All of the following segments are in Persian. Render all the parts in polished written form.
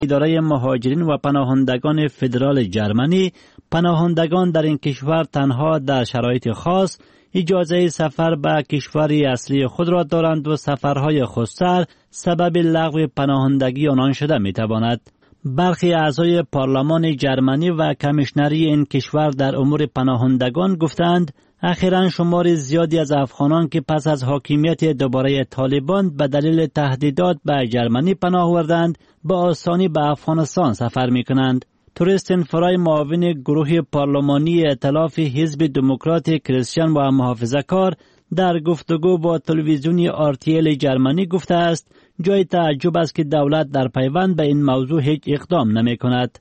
اداره مهاجرین و پناهندگان فدرال جرمنی، پناهندگان در این کشور تنها در شرایط خاص اجازه سفر به کشور اصلی خود را دارند و سفرهای خودسر سبب لغو پناهندگی آنان شده می تواند. برخی اعضای پارلمان جرمنی و کمیشنری این کشور در امور پناهندگان گفتند اخیراً شمار زیادی از افغانان که پس از حاکمیت دوباره طالبان به دلیل تهدیدات به جرمنی پناه آوردند به آسانی به افغانستان سفر می کنند. توریستن فرای معاون گروه پارلمانی ائتلاف حزب دموکرات کریستیان و محافظه‌کار در گفتگو با تلویزیون RTL جرمنی گفته است جای تعجب است که دولت در پیوند به این موضوع هیچ اقدام نمی کند.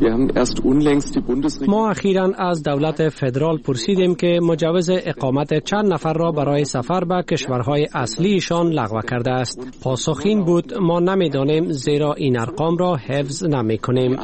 ما اخیراً از دولت فدرال پرسیدیم که مجوز اقامت چند نفر را برای سفر به کشورهای اصلیشان لغو کرده است. پاسخ این بود ما نمی‌دانیم زیرا این ارقام را حفظ نمی‌کنیم.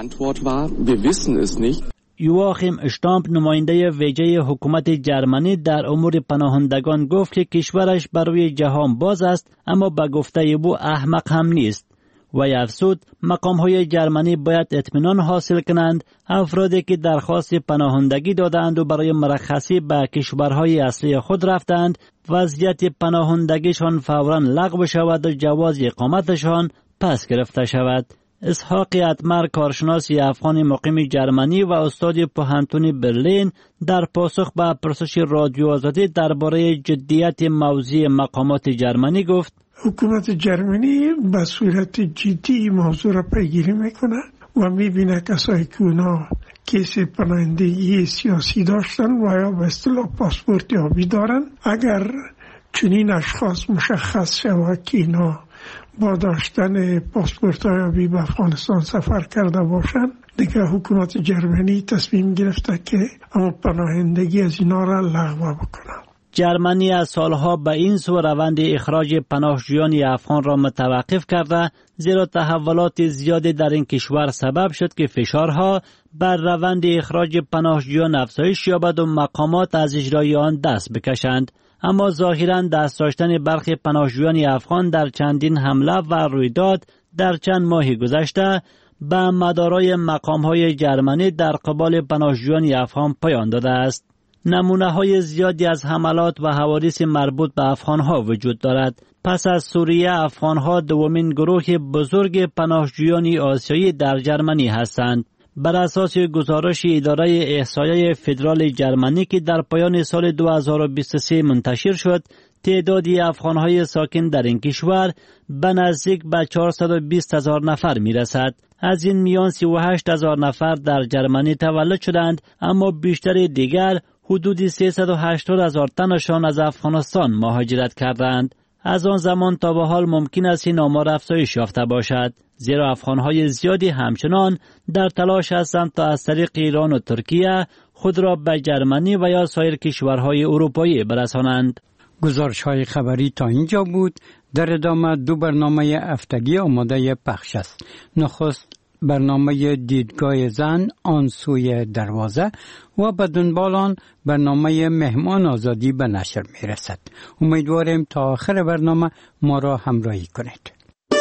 یواخیم اشتامپ نماینده ویژه حکومت جرمنی در امور پناهندگان گفت که کشورش بر روی جهان باز است اما به گفته او احمق هم نیست. و افزود مقام‌های جرمنی باید اطمینان حاصل کنند افرادی که درخواست پناهندگی دادند و برای مرخصی به کشورهای اصلی خود رفتند وضعیت پناهندگیشان فوراً لغو شود و جواز اقامتشان پس گرفته شود. اسحاق اتمر کارشناس افغان مقیم جرمنی و استاد پوهنتون برلین در پاسخ به پرسش رادیو آزادی درباره جدیت موضوع مقامات جرمنی گفت حکومت جرمنی به صورت جدی موضوع را پیگیری میکنه و میبینه کسایی که اونا کیس پناهندگی سیاسی داشتن و یا به اصطلاح پاسپورت آبی دارن اگر چنین اشخاص مشخص شود که اینا با داشتن پاسپورت آبی به افغانستان سفر کرده باشن دیگه حکومت جرمنی تصمیم گرفته که اما پناهندگی از اینا را لغو بکنه. جرمنی از سالها به این سو روند اخراج پناهجویان افغان را متوقف کرده زیرا تحولات زیادی در این کشور سبب شد که فشارها بر روند اخراج پناهجویان افزایش یابد و مقامات از اجرای آن دست بکشند. اما ظاهراً دست داشتن برخی پناهجویان افغان در چندین حمله و رویداد در چند ماه گذشته به مدارای مقام‌های جرمنی در قبال پناهجویان افغان پایان داده است. نمونه‌های زیادی از حملات و حوادث مربوط به افغان‌ها وجود دارد. پس از سوریه افغان‌ها دومین گروه بزرگ پناهجویان آسیایی در جرمنی هستند. بر اساس گزارش اداره احصایه فدرال جرمنی که در پایان سال 2023 منتشر شد، تعدادی افغان‌های ساکن در این کشور به نزدیک به 420,000 نفر می‌رسد. از این میان 38,000 نفر در جرمنی تولد شدند، اما بیشتر دیگر حدود 380,000 تنشان از افغانستان مهاجرت کردند. از آن زمان تا به حال ممکن است این آمار افزایش یافته باشد، زیرا افغان‌های زیادی همچنان در تلاش هستند تا از طریق ایران و ترکیه خود را به جرمنی و یا سایر کشورهای اروپایی برسانند. گزارش‌های خبری تا اینجا بود. در ادامه دو برنامه هفتگی آماده پخش است. نخست برنامه دیدگاه زن آن سوی دروازه و بدون بالان برنامه مهمان آزادی به نشر می رسد. امیدواریم تا آخر برنامه ما را همراهی کنید.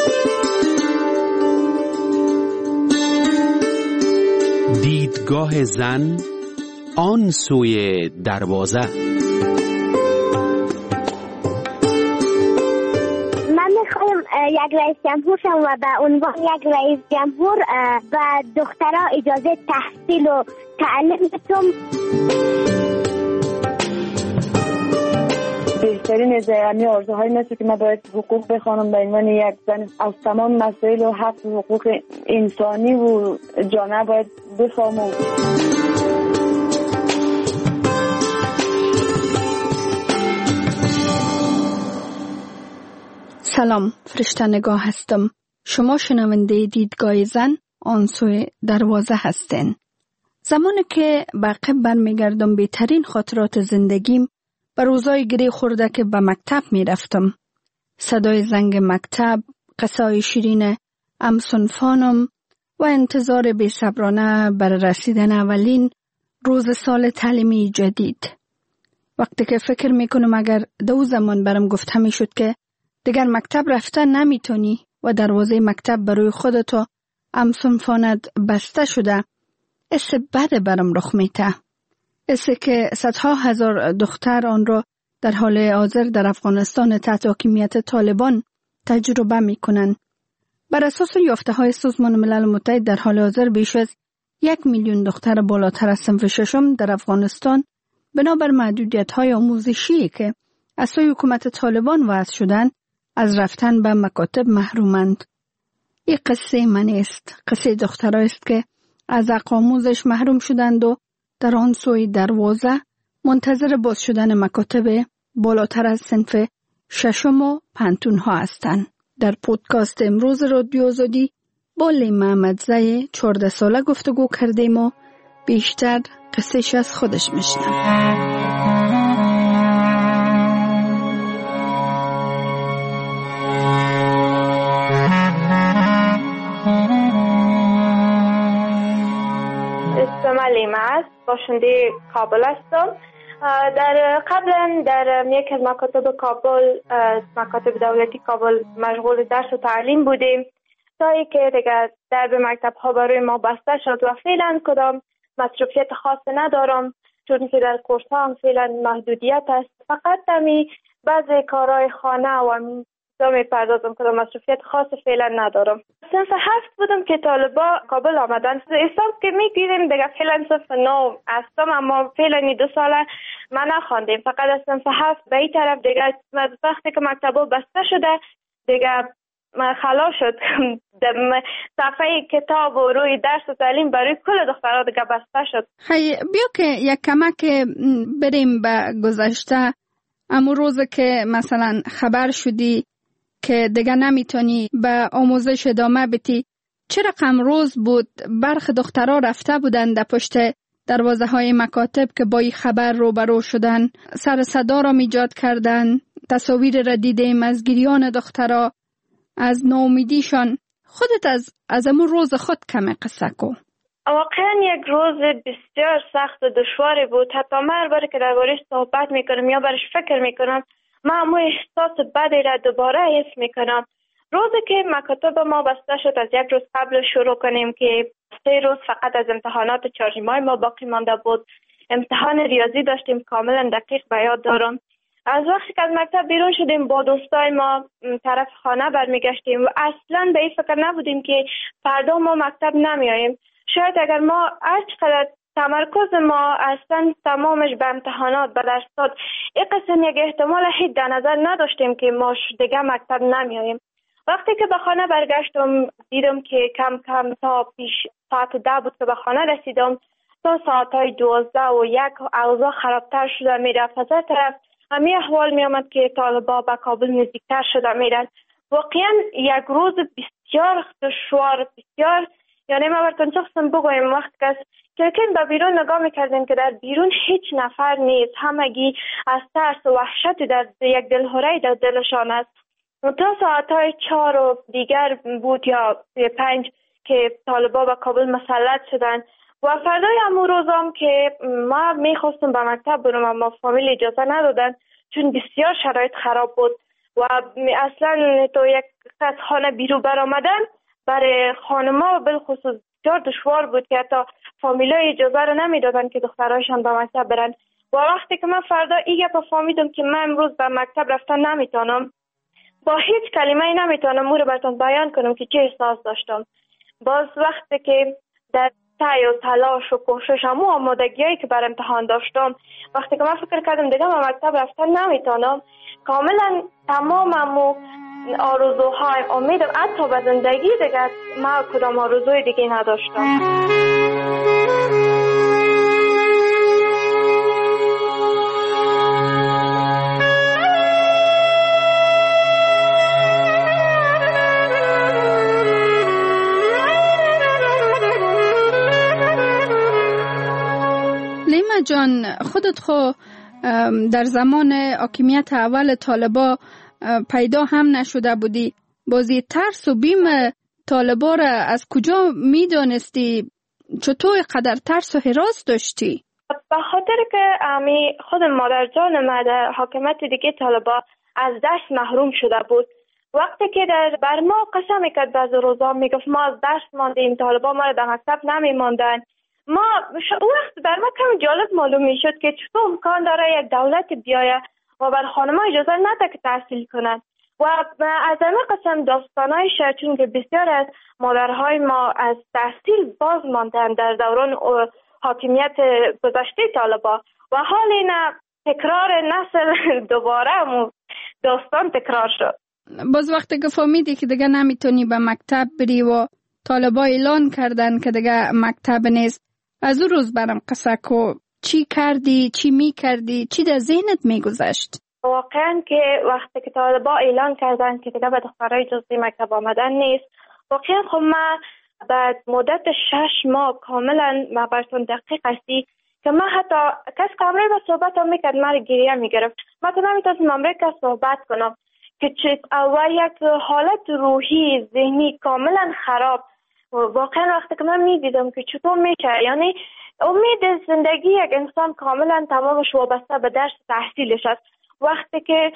دیدگاه زن آن سوی دروازه. یک رئیس جمهور شم و به عنوان یک رئیس جمهور به دخترها اجازه تحصیل و تعلیم بدم. بیشترین از آرزوهای مثل که من باید حقوق بخوانم به عنوان یک زن از تمام مسائل و حق و حقوق انسانی و جامعه باید بفهمم. سلام، فرشته نگاه هستم. شما شنونده دیدگاه زن آن سوی دروازه هستین. زمانی که به عقب برمیگردم بهترین خاطرات زندگیم به روزای گری خورده که به مکتب می رفتم. صدای زنگ مکتب، قصای شیرین امسنفانم و انتظار بی‌صبرانه بر رسیدن اولین روز سال تعلیمی جدید. وقتی که فکر می کنم اگر دو زمان برم گفته می شد که دیگر مکتب رفتن نمیتونی و دروازه مکتب برای خودتو همسنفانت بسته شده اس بد برم رخ میته. اس که صدها هزار دختر آن را در حال حاضر در افغانستان تحت حاکمیت طالبان تجربه می کنند. بر اساس یافته های سازمان ملل متحد در حال حاضر بیش از 1 میلیون دختر بالاتر از صنف ششم در افغانستان بنابر محدودیت های آموزشی که از سوی حکومت طالبان وضع شدند از رفتن به مکاتب محرومند. این قصه من است، قصه دخترها است که از حق آموزش محروم شدند و در آن سوی دروازه منتظر باز شدن مکاتب بالاتر از صنف ششم و پنتون ها هستند. در پودکاست امروز رادیو آزادی با لیما احمدزی 14 ساله گفتگو کردیم و بیشتر قصهش از خودش میشنم. لیما است، باشنده کابل هستم. در یک از مکاتب کابل، مکاتب دولتی کابل مشغول درس و تعلیم بودیم تا اینکه دیگه درب مکتب ها برای ما بسته شد و فعلا کدام مصروفیت خاص ندارم، چون که در کورس ها هم فعلا محدودیت است. فقط می بعضی کارهای خانه و می پردازم، کدام مصروفیت خاص فعلا ندارم. صنف 7 بودم که طالبا کابل آمدن. حساب که میگیریم دیگه فعلا صنف 9 هستم، اما فعلا 2 ساله ما نخواندیم. فقط از صنف 7 به این طرف دیگه وقتی که مکتبا بسته شده دیگه خلاص شد. صفحه کتاب و روی درس و تعلیم برای کل دخترها دیگه بسته شد. بیا که یک کمک بریم به گذشته. اما روز که مثلا خبر شدی که دیگه نمیتونی به آموزش ادامه بدی، چه رقم روز بود برخی دخترها رفته بودن در پشت دروازه های مکاتب که با این خبر روبرو شدن، سر صدا را ایجاد کردن، تصاویر را دیدیم از گریان دخترها، از ناامیدیشان. خودت از امون روز خود کم قصه کن. واقعا یک روز بسیار سخت و دشواری بود. حتی من هر باری که درباره‌اش صحبت میکنم یا برش فکر میکنم من همون احساس بدی را دوباره حس میکنم. روزی که مکاتب ما بسته شد، از یک روز قبل شروع کنیم که 3 روز فقط از امتحانات چهارشنبه ما باقی مانده بود. امتحان ریاضی داشتیم، کاملا دقیق به یاد دارم. از وقتی که از مکتب بیرون شدیم با دوستای ما طرف خانه برمیگشتیم و اصلا به این فکر نبودیم که فردا ما مکتب نمیاییم. شاید اگر ما هرچقدر تمرکز ما اصلا تمامش به امتحانات به درسات، این قسم یک احتمال هیچ در نظر نداشتیم که ما دیگه مکتب نمیاییم. وقتی که به خانه برگشتم دیدم که کم کم تا پیش ساعت 10 بود که به خانه رسیدم تا ساعتهای 12 و 1 اوضاع خرابتر شده میرفت. از هر طرف همین احوال می آمد که طالبا به کابل نزدیکتر شده میرن. واقعا یک روز بسیار دشوار، بسیار، یعنی ما براتون شخصا بگویم وقت که به بیرون نگاه میکردیم که در بیرون هیچ نفر نیست، همگی از ترس و وحشت در یک دلهره در دلشان است. تا ساعتهای 4 و دیگر بود یا 5 که طالبا به کابل مسلط شدن و فردای همون روزم که ما میخواستم به مکتب برم اما فامیل اجازه ندادن چون بسیار شرایط خراب بود و اصلا تو یک از خانه بیرون برآمدن برای خانما بالخصوص بسیار دشوار بود که حتی فامیلای اجازه رو نمیدادن که دخترایشان به مکتب برن. و وقتی که من فردا این گپ فهمیدم که من امروز به مکتب رفتن نمیتونم، با هیچ کلمه‌ای نمیتونم او رو براتون بیان کنم که چه احساس داشتم. باز وقتی که در سعی و تلاش و کوشش همو آمادگیایی که بر امتحان داشتم، وقتی که من فکر کردم دیگه به مکتب رفتن نمیتونم، کاملا تمام همو آرزوهای امیدم حتی به زندگی دیگه ما کدام آرزوی دیگه نداشتم. لیما جان، خودت خو در زمان حاکمیت اول طالبا پیدا هم نشده بودی. بازی ترس و بیم طالبا را از کجا میدانستی؟ چطور قدر ترس و هراس داشتی؟ به خاطر که خود مادر جان ما در حاکمیت دیگه طالبا از درس محروم شده بود وقتی که بر ما قسم میکرد بعض روزا میگفت ما از درس ماندیم، طالبا ما رو در مکتب نمیماندن. وقت بر ما کم جالب معلوم میشد که چطور امکان داره یک دولت بیایه و بر خانم‌ها اجازه نده که تحصیل کنند. و از این قسم داستانای شد، چون که بسیار از مادرهای ما از تحصیل باز ماندن در دوران حاکمیت گذشته طالبا و حال این تکرار نسل دوباره داستان تکرار شد. باز وقتی که فهمیدی که دیگه نمیتونی به مکتب بری و طالبا اعلان کردن که دیگه مکتب نیست، از اون روز برام قصه کو، چی کردی، چی میکردی، چی در ذهنت میگذشت؟ واقعا که وقتی که طالبا اعلان کردن که دیگه به دخترای اجازه مکتب آمدن نیست، واقعا خب من بعد مدت 6 ماه کاملا ما براتون دقیق هستی که من حتی کس کامره با صحبت هم میکرد مرا گریه میگرفت. من تو نمیتونستم امره که صحبت کنم که و یک حالت روحی ذهنی کاملا خراب. واقعا وقتی که من میدیدم که چطور میشه، یعنی امید زندگی یک انسان کاملا تمامش وابسته به درس تحصیلش است. وقتی که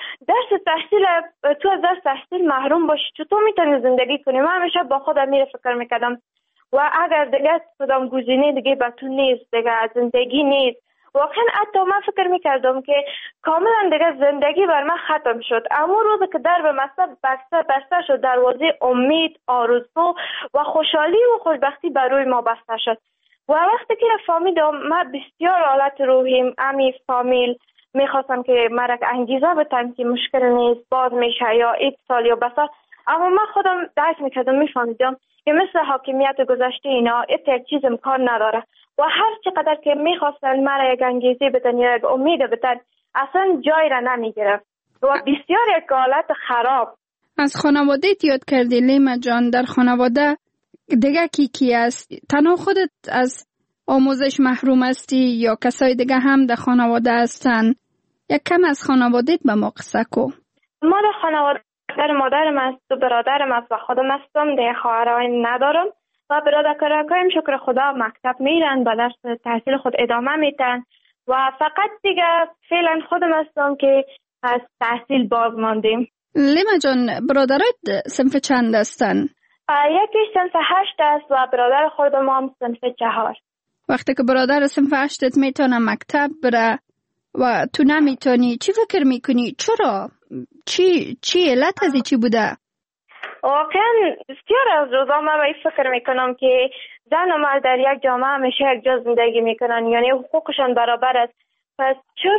تو از درس تحصیل محروم باشی چطور میتونی زندگی کنی؟ من همیشه با خودم میره فکر میکردم و اگر دیگه کدام گزینه دیگه به تو نیست، دیگه زندگی نیست. واقعا حتی من فکر میکردم که کاملا دیگه زندگی بر من ختم شد. اما روزی که در به مکتب بسته شد، دروازه امید، آرزو و خوشحالی و خوشبختی بر روی ما بسته شد. و وقتی که فهمیدم من بسیار حالت روحیم امی فامیل میخواستم که مرا انگیزه بتن که مشکل نیست، باز میشه یا ایت سال یا بسار. اما من خودم درک میکردم، میفهمیدم که مثل حاکمیت گذشته اینا یک چیز امکان نداره و هر چقدر که میخواستن مرا یک انگیزه بدن یا یک امید بدن اصلا جای را نمیگرفت و بسیار یک حالت خراب. از خانواده یاد کردی لیما جان، در خانواده دیگه کی است؟ تنها خودت از آموزش محروم هستی یا کسای دیگه هم در خانواده هستن؟ یک کم از خانواده به ما قصه کو. ما در خانواده مادرم است و برادرم است و خودم هستم، دیگه خواهرای ندارم و برادرکایم شکر خدا مکتب میرن، با درس تحصیل خود ادامه میتن و فقط دیگه فعلا خودم هستم که از تحصیل باز ماندیم. لیما جان، برادرات صنف چند هستن؟ یکی صنف 8 است و برادر خودم هم صنف 4. وقتی که برادر صنف 8 میتونه مکتب بره و تو نمیتونی، چی فکر میکنی؟ چرا؟ چی علت از چی بوده؟ واقعا بسیار از روزا من به این فکر میکنم که زن و مرد در یک جامعه همیشه یک جا زندگی میکنن، یعنی حقوقشان برابر است. پس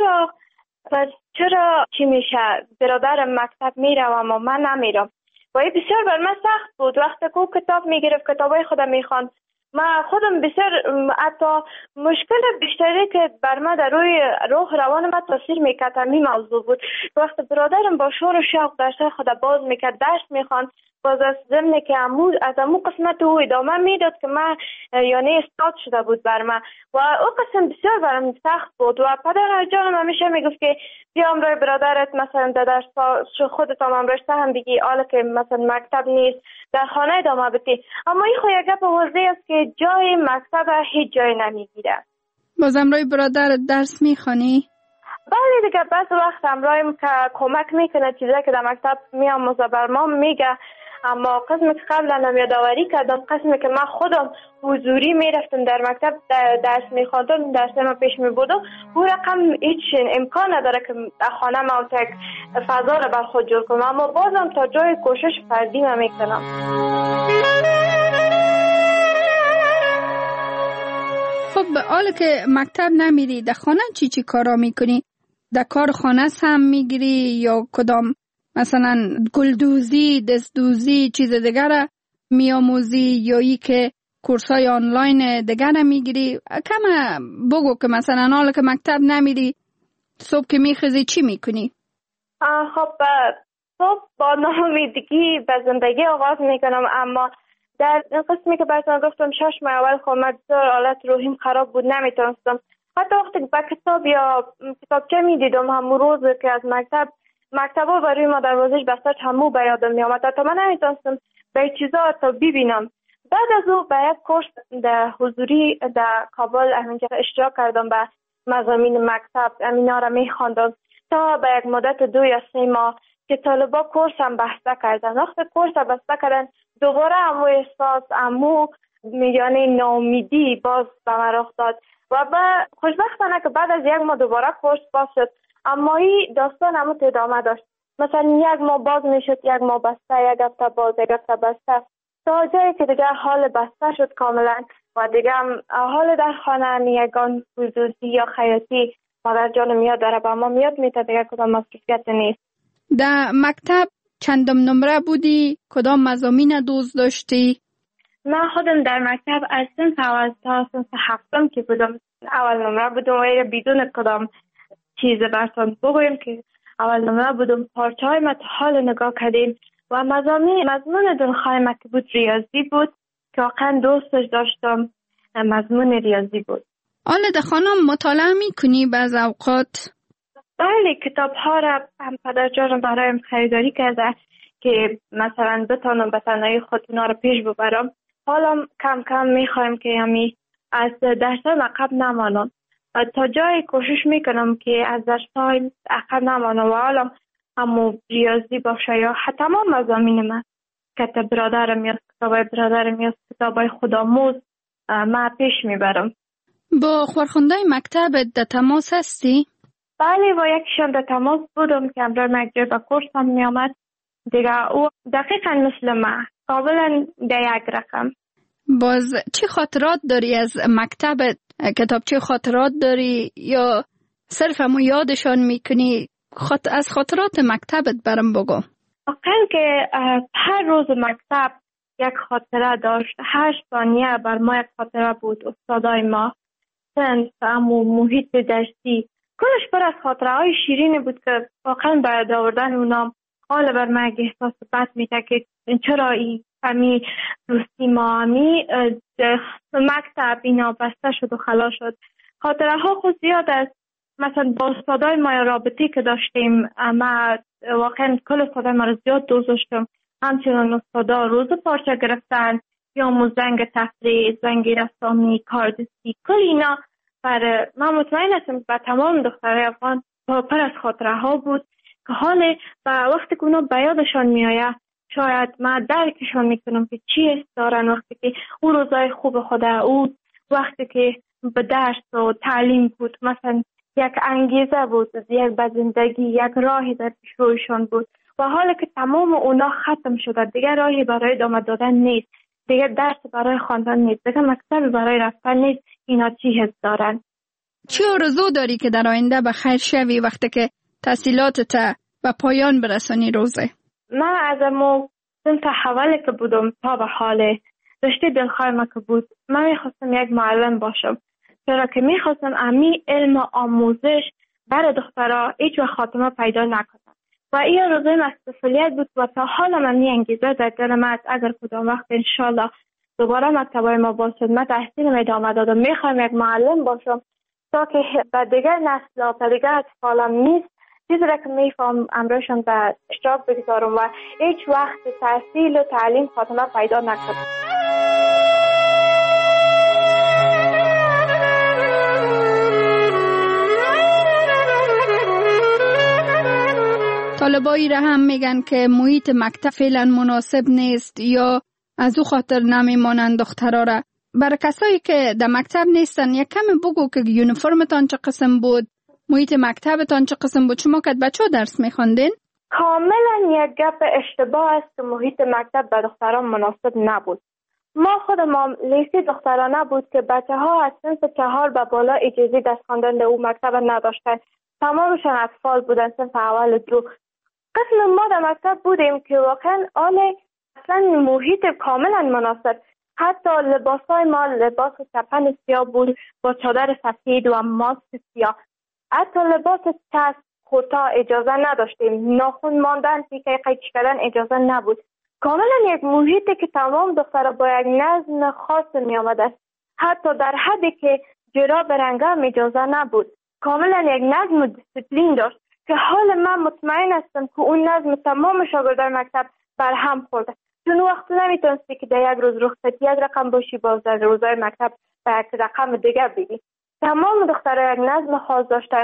چرا چی میشه برادرم مکتب میره و اما من نمیرم؟ و این بسیار بر من سخت بود. وقتی که کتاب میگرفت، کتابای خودم میخواند، من خودم بسیار حتی مشکل بیشتری که بر من در روی روح روان من تاثیر میکرد همین موضوع بود. وقتی برادرم با شور و شوق درس خود باز میکرد، درس میخواند، باز از ضمن که از امو قسمت او ادامه میداد که من یعنی استاد شده بود بر من و او قسم بسیار برم سخت بود. و پدر جانم همیشه میگفت که بیا امروی برادرت مثلا در درس خودت هم هم بگی، حالا که مثلا مکتب نیست در خانه ادامه بدی. اما این خو یک گپ واضح است که جای مکتب هیچ جای نمیگیره. باز امروی برادرت درس میخوانی؟ بله دیگه، بعض وقت امرویم که کمک میکنه چیزایی که در مکتب میآموزه بر ما میگه. اما قسمی که قبلا هم یادآوری کردم، قسمی که من خودم حضوری میرفتم در مکتب درس میخواندم، درس ما پیش میبردم، او رقم هیچ امکان نداره که خانه ما یک فضا رو بر خود جور کنم. اما بازم تا جای کوشش فردی من میکنم. خب حالا که مکتب نمیری، در خانه چی کارا میکنی؟ در کار خانه هم میگیری یا کدام مثلا گلدوزی، دستدوزی، چیز دیگر میاموزی یا ای که کورسای آنلاین دیگر میگیری؟ کم بگو که مثلا حالا که مکتب نمیری صبح که میخیزی چی میکنی؟ خب صبح با ناامیدگی به زندگی آغاز میکنم. اما در قسمی که براتون گفتم 6 ماه اول خب من بسیار حالت روحیم خراب بود، نمیتونستم حتی وقتی با کتاب یا کتابچه میدیدم همون روز که از مکتبا برای ما دروازش بسته همو به یادم میامد، تا من نمیتونستم به چیزا تا ببینم. بعد از او به یک کورس در حضوری در کابل همینجا اشتراک کردم، به مضامین مکتب امینا را میخواندم تا به یک مدت 2 یا 3 ماه که طالبا کورس هم بسته کردن. وقتی کورس بسته کردن دوباره امو احساس یعنی ناامیدی باز به من رخ داد و خوشبختانه که بعد از 1 ماه دوباره کورس باز شد، اما این داستان همون ادامه داشت. مثلا 1 ماه باز میشد، 1 ماه بسته، 1 هفته باز، 1 هفته بسته، تا جایی که دیگه حال بسته شد کاملا و دیگه حال در خانه یگان خصوصی یا خیاطی مادر جان میاد داره با ما میاد میته، دیگه کدام مصروفیت نیست. در مکتب چندم نمره بودی؟ کدام مضامین دوست داشتی؟ من خودم در مکتب از صنف اول تا صنف 7 که بودم اول نمره بودم و بدون کدام چیز براتون بگویم که اول نمره بودم. پارچه های ما حال نگاه کردیم و مضمون دلخواه ما که بود ریاضی بود که واقعا دوستش داشتم. مضمون ریاضی بود. حالا در خانه مطالعه میکنی بعض اوقات؟ بله، کتاب ها را هم پدر جانم برایم خریداری کرده که مثلا بتانم به تنهایی خودم را پیش ببرم. حالا کم کم میخوایم که همی از درس‌های عقب نمانم. تا جایی کوشش میکنم که از درس‌های عقب نمانم و حالا همو ریاضی باشه یا تمام مضامین من. کتاب برادرم یا کتابای برادرم یا کتابای خودآموز من پیش میبرم. با خورخوندای مکتبت در تماس هستی؟ بله، با یکیشان در تماس بودم که امرار مکتب به کورس هم میامد. دیگه او دقیقا مثل من، قابلا در یک رقم. باز چی خاطرات داری از مکتبت؟ کتاب چی خاطرات داری یا صرف همو یادشان میکنی؟ از خاطرات مکتبت برام بگو. واقعا که هر روز مکتب یک خاطره داشت. هر ثانیه بر ما یک خاطره بود. استادای ما، صنف، محیط درسی، کلش پر از خاطره های شیرین بود که واقعا باید آوردن اونام حالا بر من احساس بد میده که چرا همی دوستی ما همی مکتب اینا بسته شد و خلاص شد. خاطره ها خود زیاد است. مثلا با استادای ما رابطی که داشتیم، ما واقعا کل استادای ما رو زیاد دوست داشتم. همچنان استادا روز پارچه گرفتن یا زنگ تفریح، زنگ رسامی، کاردستی، کل اینا برای من مطمئن هستم که تمام دخترای افغان پر از خاطره ها بود که حال و وقتی که اونا به یادشان میآید شاید من درکشان میکنم که چی است دارن. وقتی که او روزای خوب خود، او وقتی که به درس و تعلیم بود، مثلا یک انگیزه بود، یک به زندگی، یک راهی در پیش رویشان بود و حالا که تمام اونا ختم شده، دیگه راهی برای ادامه دادن نیست، دیگه درس برای خواندن نیست، دیگه مکتب برای رفتن نیست. اینا چی حس دارن؟ چی آرزو داری که در آینده به خیر شوی وقتی که تحصیلاتت به پایان برسانی روزه؟ من از امو صنف اولی که بودم تا به حال رشته دلخواه ما که بود، من میخواستم یک معلم باشم، چرا که میخواستم امی علم آموزش برای دخترها هیچ وقت خاتمه پیدا نکنم و این آرزوی مسئولیت بود و تا حالا من انگیزه در دل من اگر کدام وقت انشالله دوباره مکتبای ما باز شد من تحصیلم ادامه دادم، میخوایم یک معلم باشم تا که به دیگر نسل و دیگر اطفالم نیست چیزی را که میفهم امروشم به اشتراک بگذارم و هیچ وقت تحصیل و تعلیم خاتمه پیدا نکنم. طالبایی را هم میگن که محیط مکتب فعلا مناسب نیست یا از او خاطر نمیمانند دخترها را. برای کسایی که در مکتب نیستن یک کم بگو که یونیفرمتان چه قسم بود، محیط مکتبتان چه قسم بود، شما که بچه درس میخواندین؟ کاملا یک گپ اشتباه است که محیط مکتب به دختران مناسب نبود. ما خودمان لیستی دخترانه بود که بچه ها از صنف 4 به بالا اجازه دست خواندن در اون مکتب نداشتن، تمامشان اطفال بودن صنف اول و 2. قسم ما در مکتب بودیم که واقعا اصلا محیط کاملا مناسب، حتی لباسای ما لباس چپن سیاه بود با چادر سفید و ماسک سیاه، حتی لباس چسب کوتاه اجازه نداشتیم، ناخن ماندن، تیکه قیچی کردن اجازه نبود. کاملا یک محیطی که تمام دخترها با یک نظم خاص می آمده، حتی در حدی که جراب رنگام اجازه نبود. کاملا یک نظم و دیسپلین داشت که حال من مطمئن هستم که اون نظم تمام شاگردان مکتب برهم خورده. چون وقت نمیتونستی که در یک روز رخصتی یک رقم باشی، باز در روزهای مکتب به یک رقم دیگر بگی. تمام دخترها یک نظم خاص داشتن و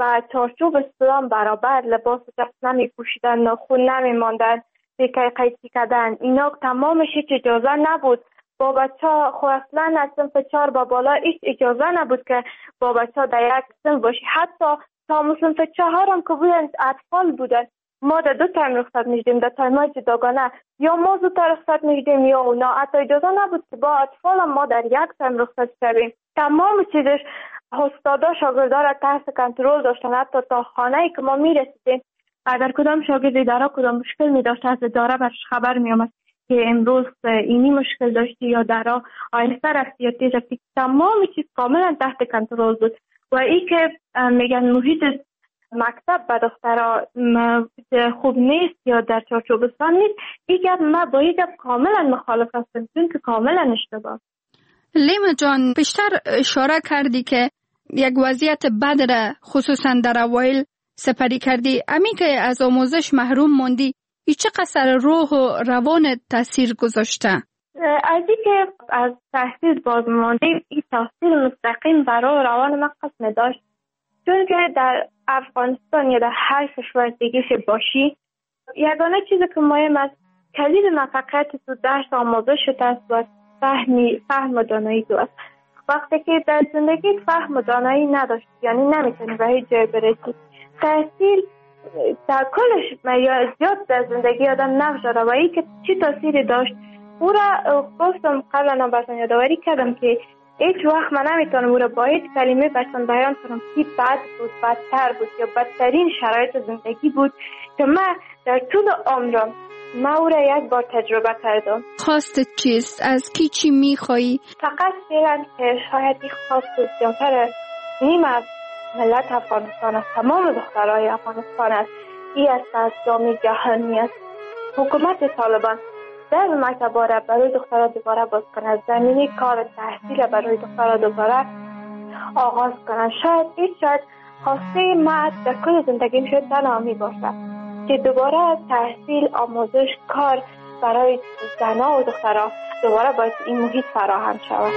و چارچوب اسلام برابر لباس دست نمی پوشیدن، ناخن نمی ماندن، تیکه قیچی کردن، اینا تمامش هیچ اجازه نبود. با بچه ها خو اصلا از صنف 4 با بالا هیچ اجازه نبود که با بچه ها در یک صنف باشی. حتی تا صنف 4 هم که بودن اطفال بودن، ما در 2 تایم رخصت میشدیم، در تایم‌های جداگانه، یا ما زودتر رخصت میشدیم یا اونا. حتی اجازه نبود که با اطفال هم ما در یک تایم رخصت شویم. تمام چیزش استادا شاگردا را تحت کنترل داشتن. حتی تا خانه‌ای که ما میرسیدیم، اگر کدام شاگرد اداره کدام مشکل می داشت، از اداره برش خبر می آمد که امروز اینی مشکل داشتی یا درا آهسته رفتی یا تیز رفتی. تمام چیز کاملا تحت کنترل بود. و ای که میگن محیط مکتب به دخترها خوب نیست یا در چارچوب اسلام نیست، این گپ ما با این گپ کاملا مخالف هستم، چون که کاملا اشتباه. لیما جان، بیشتر اشاره کردی که یک وضعیت بد را خصوصا در اوایل سپری کردی. امی که از آموزش محروم موندی، ای چه قصر روح و روان تاثیر گذاشته؟ از این که از تحصیل باز مانده، این تاثیر مستقیم برای روان من قسم داشت. چون که در افغانستان یا در هر کشور دیگه باشی، یگانه چیزی که مهم است کلید موفقیت تو درس آموزش است و فهم و دانایی تو است. وقتی که در زندگی فهم و دانایی نداشت، یعنی نمیتونی به هیچ جای برسی. تحصیل در کلش یا زیاد در زندگی آدم نقش داره و این که چی تاثیری داشت او را گفتم قبلا براتون یادآوری کردم که هیچ وقت من نمیتونم او را با هیچ کلمه براتون بیان کنم که بد بود، بدتر بود یا بدترین شرایط زندگی بود که من در طول عمرم ما او را یک بار تجربه کردم. خواستت چیست؟ از کی چی میخوایی؟ فقط فعلا که شاید این خواست زیادتر نیم از ملت افغانستان است، تمام دخترای افغانستان است. این است از جامعه جهانی است. حکومت طالبان در مکتبا را برای دخترها دوباره باز کنند، زمینه کار تحصیل برای دخترها دوباره آغاز کنند. شاید خواسته ما در کل زندگیم شاید تنها می باشد که دوباره تحصیل، آموزش، کار برای زنها و دخترها دوباره باید این محیط فراهم شود.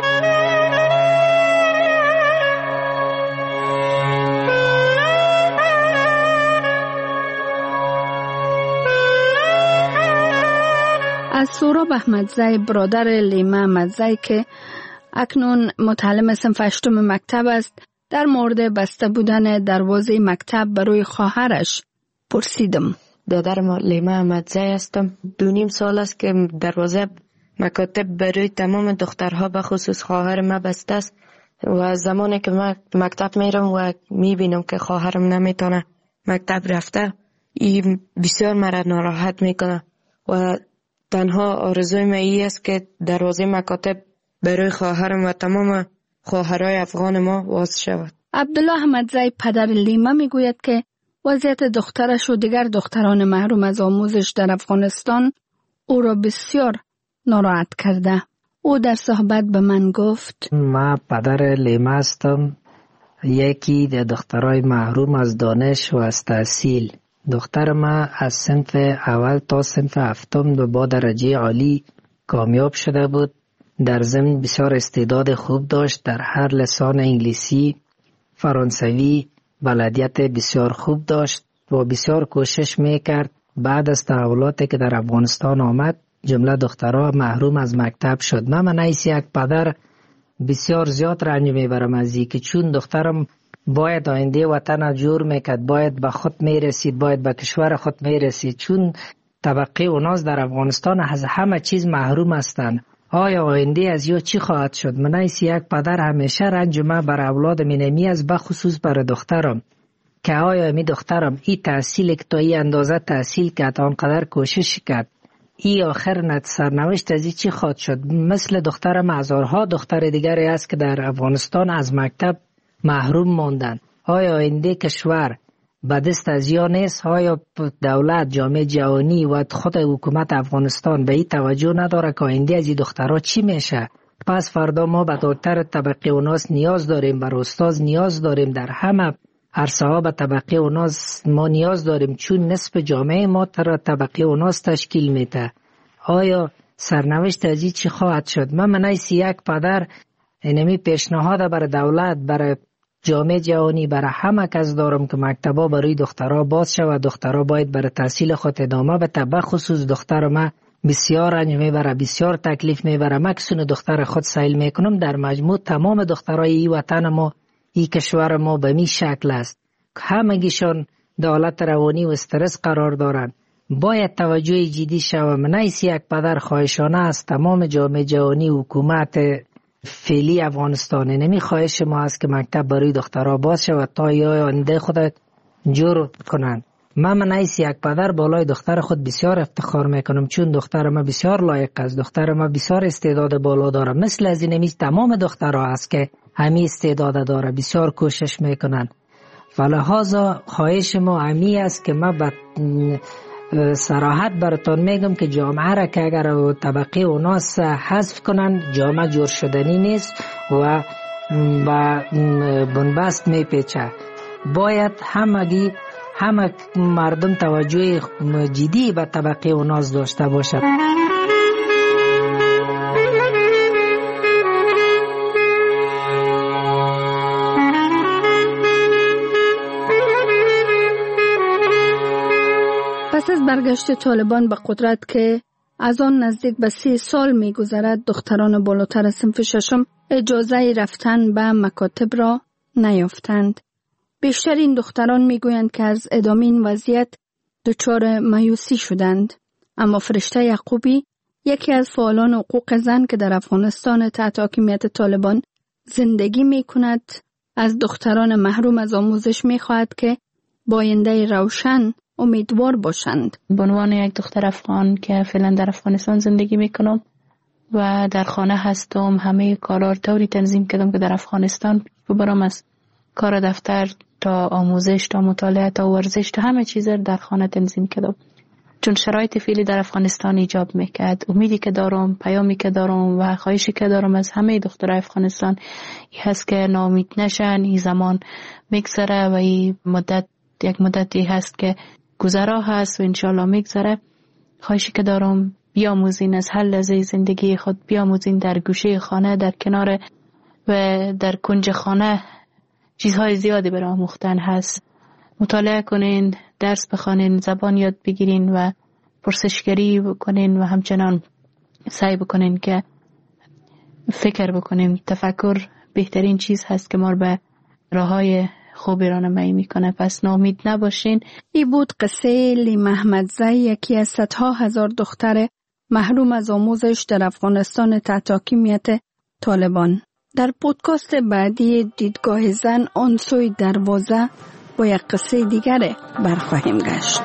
از سهراب احمدزی، برادر لیما احمدزی که اکنون متعلم صنف 8 مکتب است، در مورد بسته بودن دروازه مکتب برای خواهرش پرسیدم. برادر لیما احمدزی هستم. 2.5 سال است که دروازه مکاتب برای تمام دخترها به خصوص خواهر ما بسته است و زمانی که من مکتب میرم و میبینم که خواهرم نمیتونه مکتب رفته، این بسیار مرا ناراحت میکنه و تنها آرزوی من این است که دروازه مکاتب برای خواهرم و تمام خواهرای افغان ما باز شود. عبدالله احمدزی، پدر لیما، میگوید که وضعیت دخترش و دیگر دختران محروم از آموزش در افغانستان او را بسیار ناراحت کرده. او در صحبت به من گفت: من پدر لیما هستم، یکی در دخترای محروم از دانش و از تحصیل. دختر ما از صنف اول تا صنف 7 و با درجه عالی کامیاب شده بود. در ضمن بسیار استعداد خوب داشت، در هر لسان انگلیسی، فرانسوی بلدیت بسیار خوب داشت و بسیار کوشش میکرد. بعد از تحولاتی که در افغانستان آمد، جمله دخترها محروم از مکتب شد. من ایسی یک پدر بسیار زیاد رنج میبرم از این که چون دخترم باید آینده وطن جور میکرد، باید به خود میرسید، باید به کشور خود میرسید، چون طبقه اوناز در افغانستان از همه چیز محروم هستند. آیا آینده از یا چی خواهد شد؟ من ایسی یک پدر همیشه رنج ما بر اولاد مینمی از بخصوص بر دخترم که آیا می دخترم این تحصیل که تا این اندازه تحصیل کرد، آنقدر کوشش کرد، ای آخر سرنوشت از این چی خواهد شد؟ مثل دخترم هزارها دختر دیگری است که در افغانستان از مکتب محروم ماندن. آیا آینده کشور به دست از یا نیست؟ آیا دولت، جامعه جهانی و خود حکومت افغانستان به این توجه نداره که آینده از این دخترها چی میشه؟ پس فردا ما به دکتر طبقه اوناس نیاز داریم، بر استاد نیاز داریم، در همه عرصه ها به طبقه اوناس ما نیاز داریم، چون نصف جامعه ما طبقه اوناس تشکیل میده. آیا سرنوشت از این چی خواهد شد؟ من ایسی یک پدر اینمی پیشنهاد بر دولت، بر جامعه جهانی برای همه کس دارم که مکتبا برای دخترها باز شود. دخترها باید برای تحصیل خود ادامه بده. بخصوص دختر ما بسیار رنج میبره، بسیار تکلیف میبره. مکسون دختر خود سیل میکنم. در مجموع تمام دخترای ای وطن ما، ای کشور ما به می شکل است. همگیشان دولت روانی و استرس قرار دارند. باید توجه جدی شود. من ایسی یک پدر خواهشانه است تمام جامعه جهانی حکومت فعلی افغانستان، نمی خواهش ما است که مکتب برای دخترها باز شود تا آینده خود جور کنند. من ایسی یک پدر بالای دختر خود بسیار افتخار میکنم، چون دختر ما بسیار لایق است. دختر ما بسیار استعداد بالا داره. مثل از این تمام دخترها است که همی استعداد داره، بسیار کوشش میکنند. ولهذا خواهش ما همی است که ما صراحت براتون میگم که جامعه را که اگر طبقه اوناس حذف کنن، جامعه جور شدنی نیست و بنبست میپیچه. باید همه مردم توجه جدی به طبقه اوناس داشته باشد. پس از برگشت طالبان به قدرت که از آن نزدیک به 3 سال می گذرد، دختران بالاتر صنف ششم اجازه رفتن به مکاتب را نیافتند. بیشتر این دختران می گویند که از ادامه این وضعیت دچار مایوسی شدند. اما فرشته یعقوبی، یکی از فعالان حقوق زن که در افغانستان تحت حاکمیت طالبان زندگی می کند، از دختران محروم از آموزش می خواهد که با آینده روشن امیدوار باشند. به عنوان یک دختر افغان که فعلا در افغانستان زندگی میکنم و در خانه هستم، همه کارا طوری تنظیم کردم که در افغانستان برام از کار دفتر تا آموزش تا مطالعه تا ورزش تا همه چیز در خانه تنظیم کردم، چون شرایط فعلی در افغانستان ایجاب میکرد. امیدی که دارم، پیامی که دارم و خواهشی که دارم از همه دخترای افغانستان این هست که ناامید نشن. این زمان میگذره و این مدت یک مدتی هست که گذرا هست و انشالله میگذره. خواهشی که دارم بیاموزین از هر لحظه زندگی خود، بیاموزین در گوشه خانه، در کنار و در کنج خانه چیزهای زیادی برای آموختن هست. مطالعه کنین، درس بخوانین، زبان یاد بگیرین و پرسشگری بکنین و همچنان سعی بکنین که فکر بکنین. تفکر بهترین چیز هست که ما به راههای خوبی راهنمایی میکنه. پس ناامید نباشین. ای بود قصه لی محمدزی، یکی از صدها هزار دختر محروم از آموزش در افغانستان تحت حاکمیت طالبان. در پودکاست بعدی دیدگاه زن آن سوی دروازه با یک قصه دیگر برخواهیم گشت.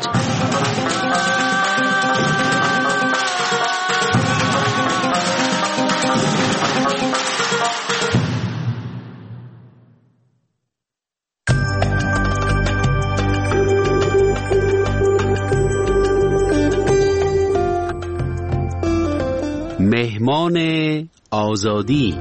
مهمان آزادی.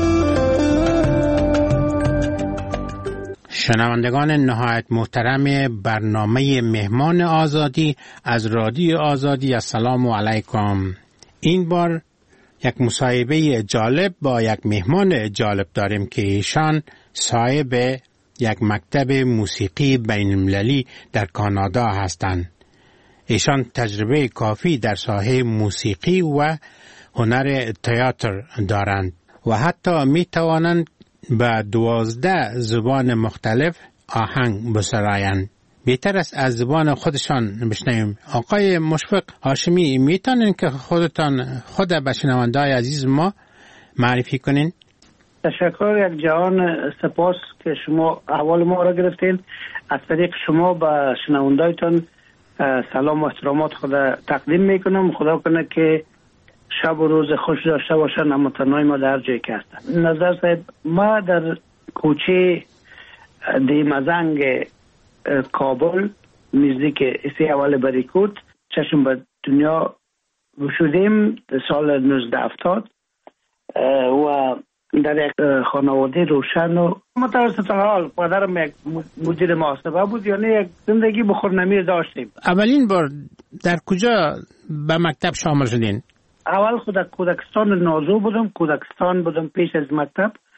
شنوندگان نهایت محترم برنامه مهمان آزادی از رادیو آزادی، السلام علیکم. این بار یک مصاحبه جالب با یک مهمان جالب داریم که ایشان صاحب یک مکتب موسیقی بین المللی در کانادا هستند. ایشان تجربه کافی در ساحه موسیقی و هنر تئاتر دارند و حتی می توانند به 12 زبان مختلف آهنگ بسرایند. بهتر است از زبان خودشان بشنویم. آقای مشفق هاشمی، میتونین که خود به شنونده‌های عزیز ما معرفی کنین؟ تشکر یک جهان سپاس که شما احوال ما را گرفتین. از طریق شما به شنوندهایتان سلام و احترامات خود تقدیم میکنم. خدا کنه که شب و روز خوش داشته باشن هموطنان ما در جایی که هستن. نظر صاحب، ما در کوچه دیمزنگ کابل نزدیک اسی اول بریکوت چشم به دنیا شدیم سال 1970 و در یک خانواده روشن و متوسط حال. پدرم یک مدیر محاسبه بود، یعنی یک زندگی بخورنمیر داشتیم. اولین بار در کجا به مکتب شامل شدین؟ اول خود کودکستان نازو بودم، کودکستان بودم پیش از مکتب.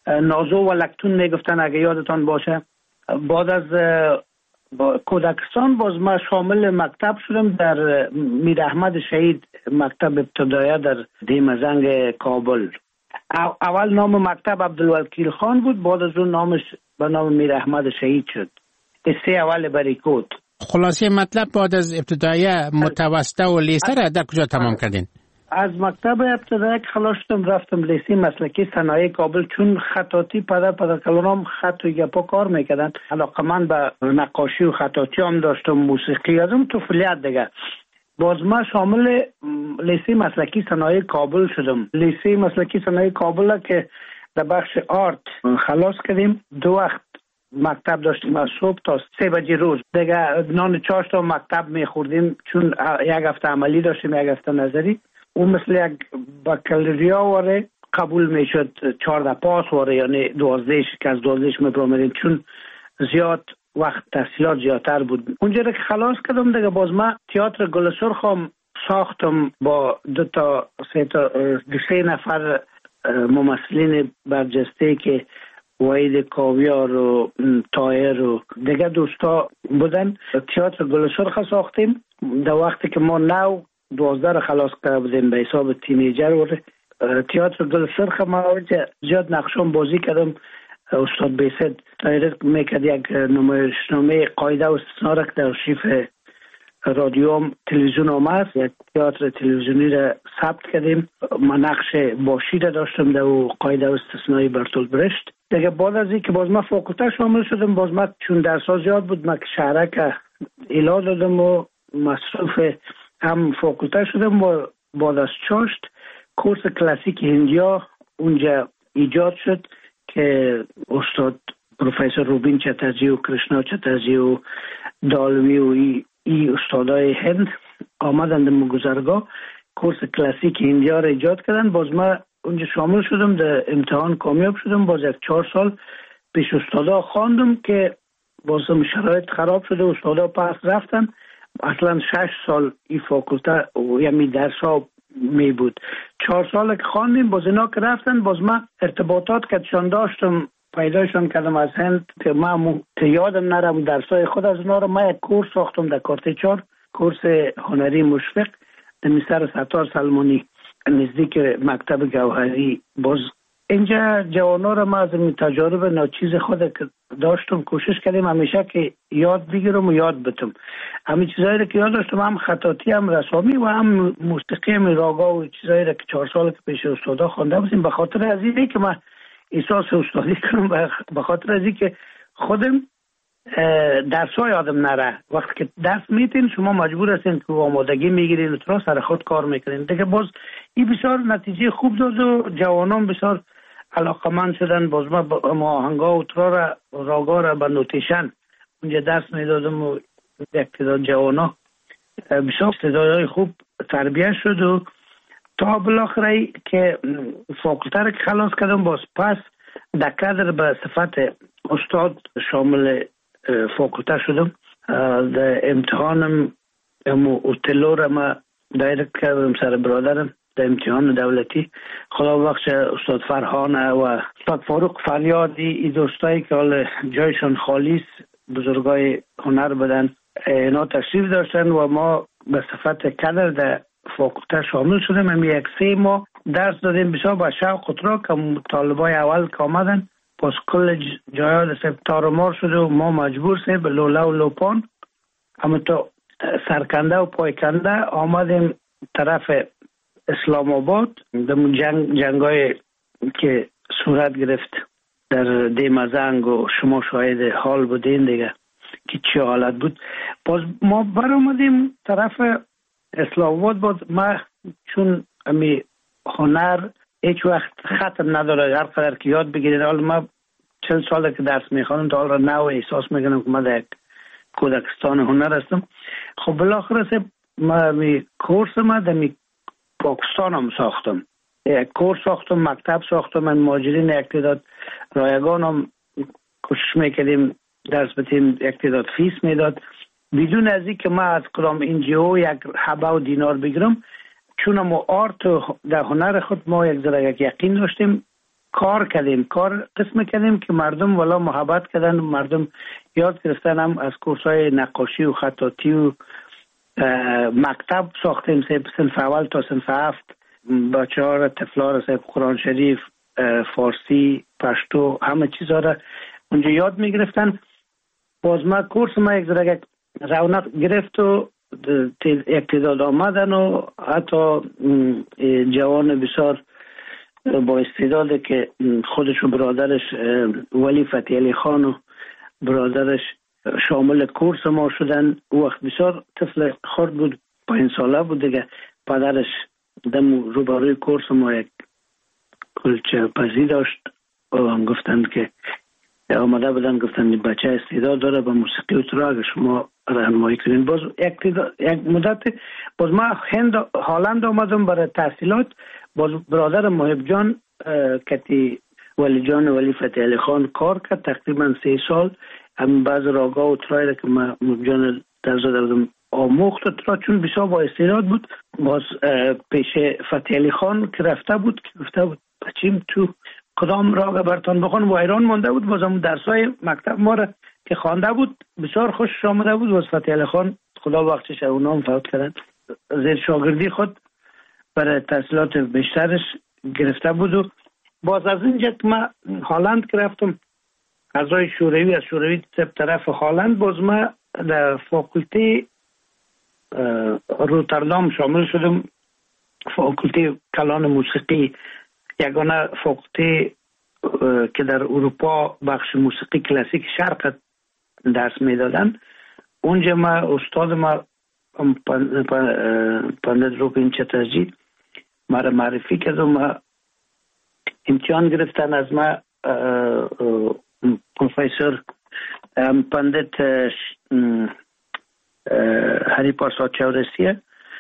نازو و لکتون میگفتن اگه یادتان باشه. بعد از کودکستان باز ما شامل مکتب شدم در میر احمد شهید مکتب ابتدایی در دیمزنگ کابل. اول نام مکتب عبدالوکیل خان بود، بعد از اون نامش به نام میر احمد شهید شد. سه اول بریکوت. خلاصه مطلب بعد از ابتدایی متوسطه و لیسه را در کجا تمام کردین؟ از مکتب ابتدایی که خلاص شدم رفتم لیسه مسلکی صنایع کابل، چون خطاطی پدر کلانم خط و گپا کار میکردن. علاقه من به نقاشی و خطاطی هم داشتم، موسیقی ازم طفولیت دیگه. باز ما شامل لیسه مسلکی صنایع کابل شدم. لیسه مسلکی صنایع کابل که در بخش آرت خلاص کردیم. 2 وقت مکتب داشتیم، از صبح تا 3 بجه روز. دیگه نان چاشت و مکتب میخوردیم، چون 1 هفته عملی داشتیم 1 هفته نظری. اون مثل یک بکالوریا واره قبول میشد 14 پاس واره، یعنی 12 که از 12 میبرامدیم، چون زیاد وقت تحصیلات زیادتر بود. اونجا که خلاص کردم دیگه باز ما تئاتر گل سرخ هم ساختم با 2-3 نفر ممثلین برجسته که وحید کاویار و طاهر و دیگه دوستا بودن. تئاتر گل سرخ ساختیم. در وقتی که ما 12 خلاص کرده بودیم به حساب تینیجر و تئاتر گل سرخ ما زیاد نقشم بازی کردم. استاد بیسد دایرکت میکرد یک نمایشنامه قاعده و استثنا را که در آرشیو رادیو تلویزیون آمد، یک تئاتر تلویزیونی را ثبت کردیم. من نقش باشی را داشتم در قاعده و استثنای برتولت برشت. دیگه بعد از اینکه باز ما فاکولته شامل شدم، باز ما چون درس‌ها زیاد بود ما که شهرک الا دادم و مصروف هم فاکولته شدم و بعد از چاشت کورس کلاسیک هندیا اونجا ایجاد شد که استاد پروفسور روبین چترجی و کرشنا چترجی و دالوی و ای استادای هند آمدن در گذرگاه کورس کلاسیک هندیا را ایجاد کردن. باز ما اونجا شامل شدم، در امتحان کامیاب شدم. باز 4 سال پیش استادا خواندم که باز شرایط خراب شده، استادا پس رفتن. اصلا 6 سال این فاکولته یعنی درس ها می بود. 4 سال که خواندیم، باز اینا که رفتن باز ما ارتباطات که چون داشتم پیدایشون کردم از هند که ما یادم نرم درسای خود از اونا رو. ما یک کورس ساختم در کارت 4 کورس هنری مشفق در مستر ستار سلمانی نزدیک مکتب گوهری. باز اینجا جوانا رو ما از تجارب ناچیز خود که داشتم کوشش کردیم همیشه که یاد بگیرم و یاد بتم. همین چیزایی رو که یاد داشتم، هم خطاطی هم رسامی و هم موسیقی هم راگا و چیزایی رو که 4 سال که پیش استادا خوانده بودیم. به خاطر از اینه که من احساس استادی کنم، به خاطر از اینکه خودم درس‌ها یادم نره. وقتی که درس میتین شما مجبور هستین که آمادگی میگیرین و ترا سر خود کار میکنین دیگه. باز این بسیار نتیجه خوب داد و جوانان بسیار علاقمند شدن. باز ما آهنگا و ترا راگا را به نوتیشن اونجا درس میدادم و یک تعداد جوانا بسیار استعدادهای خوب تربیت شد و تا بالاخره که فاکولته را که خلاص کردم باز پس در کادر به صفت استاد شامل فاکولته شدم. در امتحانم اوتلو را ما دایرکت کردم سر برادرم در امتحان دولتی. خدا بخش استاد فرهانه و استاد فاروق فریادی، این دوستایی که حال جایشان خالیست، بزرگای هنر بدن، اینا تشریف داشتن و ما به صفت کادر در فاکولته شامل شدیم. هم 1-3 ماه درس دادیم بسیار با شوق و ترا که طالبای اول که آمدن. باز کل جایاد تارمار شده و ما مجبور سه به لولا و لوپان اما تو سرکنده و پایکنده آمدیم طرف اسلام آباد. در جنگای که صورت گرفت در دیمزنگ و شما شاهد حال بودین دیگه که چه حالت بود. باز ما بر آمدیم طرف اسلام آباد. باز ما چون امی هنر هیچ وقت ختم نداره، هر قدر که یاد بگیرین. حالا ما 40 ساله که درس میخوانم تا حالا نو احساس میکنم که ما در کودکستان هنر هستم. خب بالاخره ما می کورس ما در پاکستان هم ساختم. یک کورس ساختم، مکتب ساختم. من مهاجرین یک تعداد رایگان هم کوشش میکردیم درس بدیم، یک تعداد فیس میداد بدون از اینکه ما از کدام NGO یک حبه و دینار بگیرم. چون ما آرت در هنر خود ما یک ذره یک یقین داشتیم کار قسم کردیم که مردم والا محبت کردن، مردم یاد گرفتن. هم از کورس‌های نقاشی و خطاطی و مکتب ساختیم، صنف اول تا صنف 7 بچه‌ها را طفلا را قرآن شریف، فارسی، پشتو همه چیزا را اونجا یاد میگرفتن. باز ما کورس ما یک رونق گرفت و یک تعداد آمدن و حتی جوان بسیار با استعداده که خودش و برادرش ولی فتحی علی خان و برادرش شامل کورس ما شدن. او وقت بسیار طفل خرد بود، 5 ساله بود دیگه. پدرش دم روبروی کورس ما یک کلچه پزی داشت و هم گفتن که آمده بودن، گفتن بچه استعداد داره به موسیقی و ترا، اگر شما راهنمایی کنین. باز یک مدت باز ما هالند آمدم برای تحصیلات. باز برادر محب جان کتی ولی جان ولی فتحی علی خان کار کرد تقریبا 3 سال. هم بعض راگا و ترای که ما محب جان در زده بودم آموخت و ترا، چون بسیار با استعداد بود. باز پیش فتحی علی خان که رفته بود که گفته بود بچیم تو کدام راگ برتان بخون و ایران مانده بود. باز هم درسای مکتب ما را که خوانده بود بسیار خوش آمده بود. باز فتحی علی خان خدا بخشش اونا هم فوت کردن، زیر شاگردی خود برای تحصیلات بیشترش گرفته بود. و باز از اینجا که من هالند که رفتم اعضای شوروی، از شوروی طرف هالند، باز من در فاکولته روتردام شامل شدم. فاکولته کلان موسیقی، یگانه فاکولته که در اروپا بخش موسیقی کلاسیک شرق درس میدادن. اونجا ما استاد ما پندت روپین چترجی ما را معرفی کرد و ما امتحان گرفتن از ما. پروفیسور پندت هری پرساد چورسیه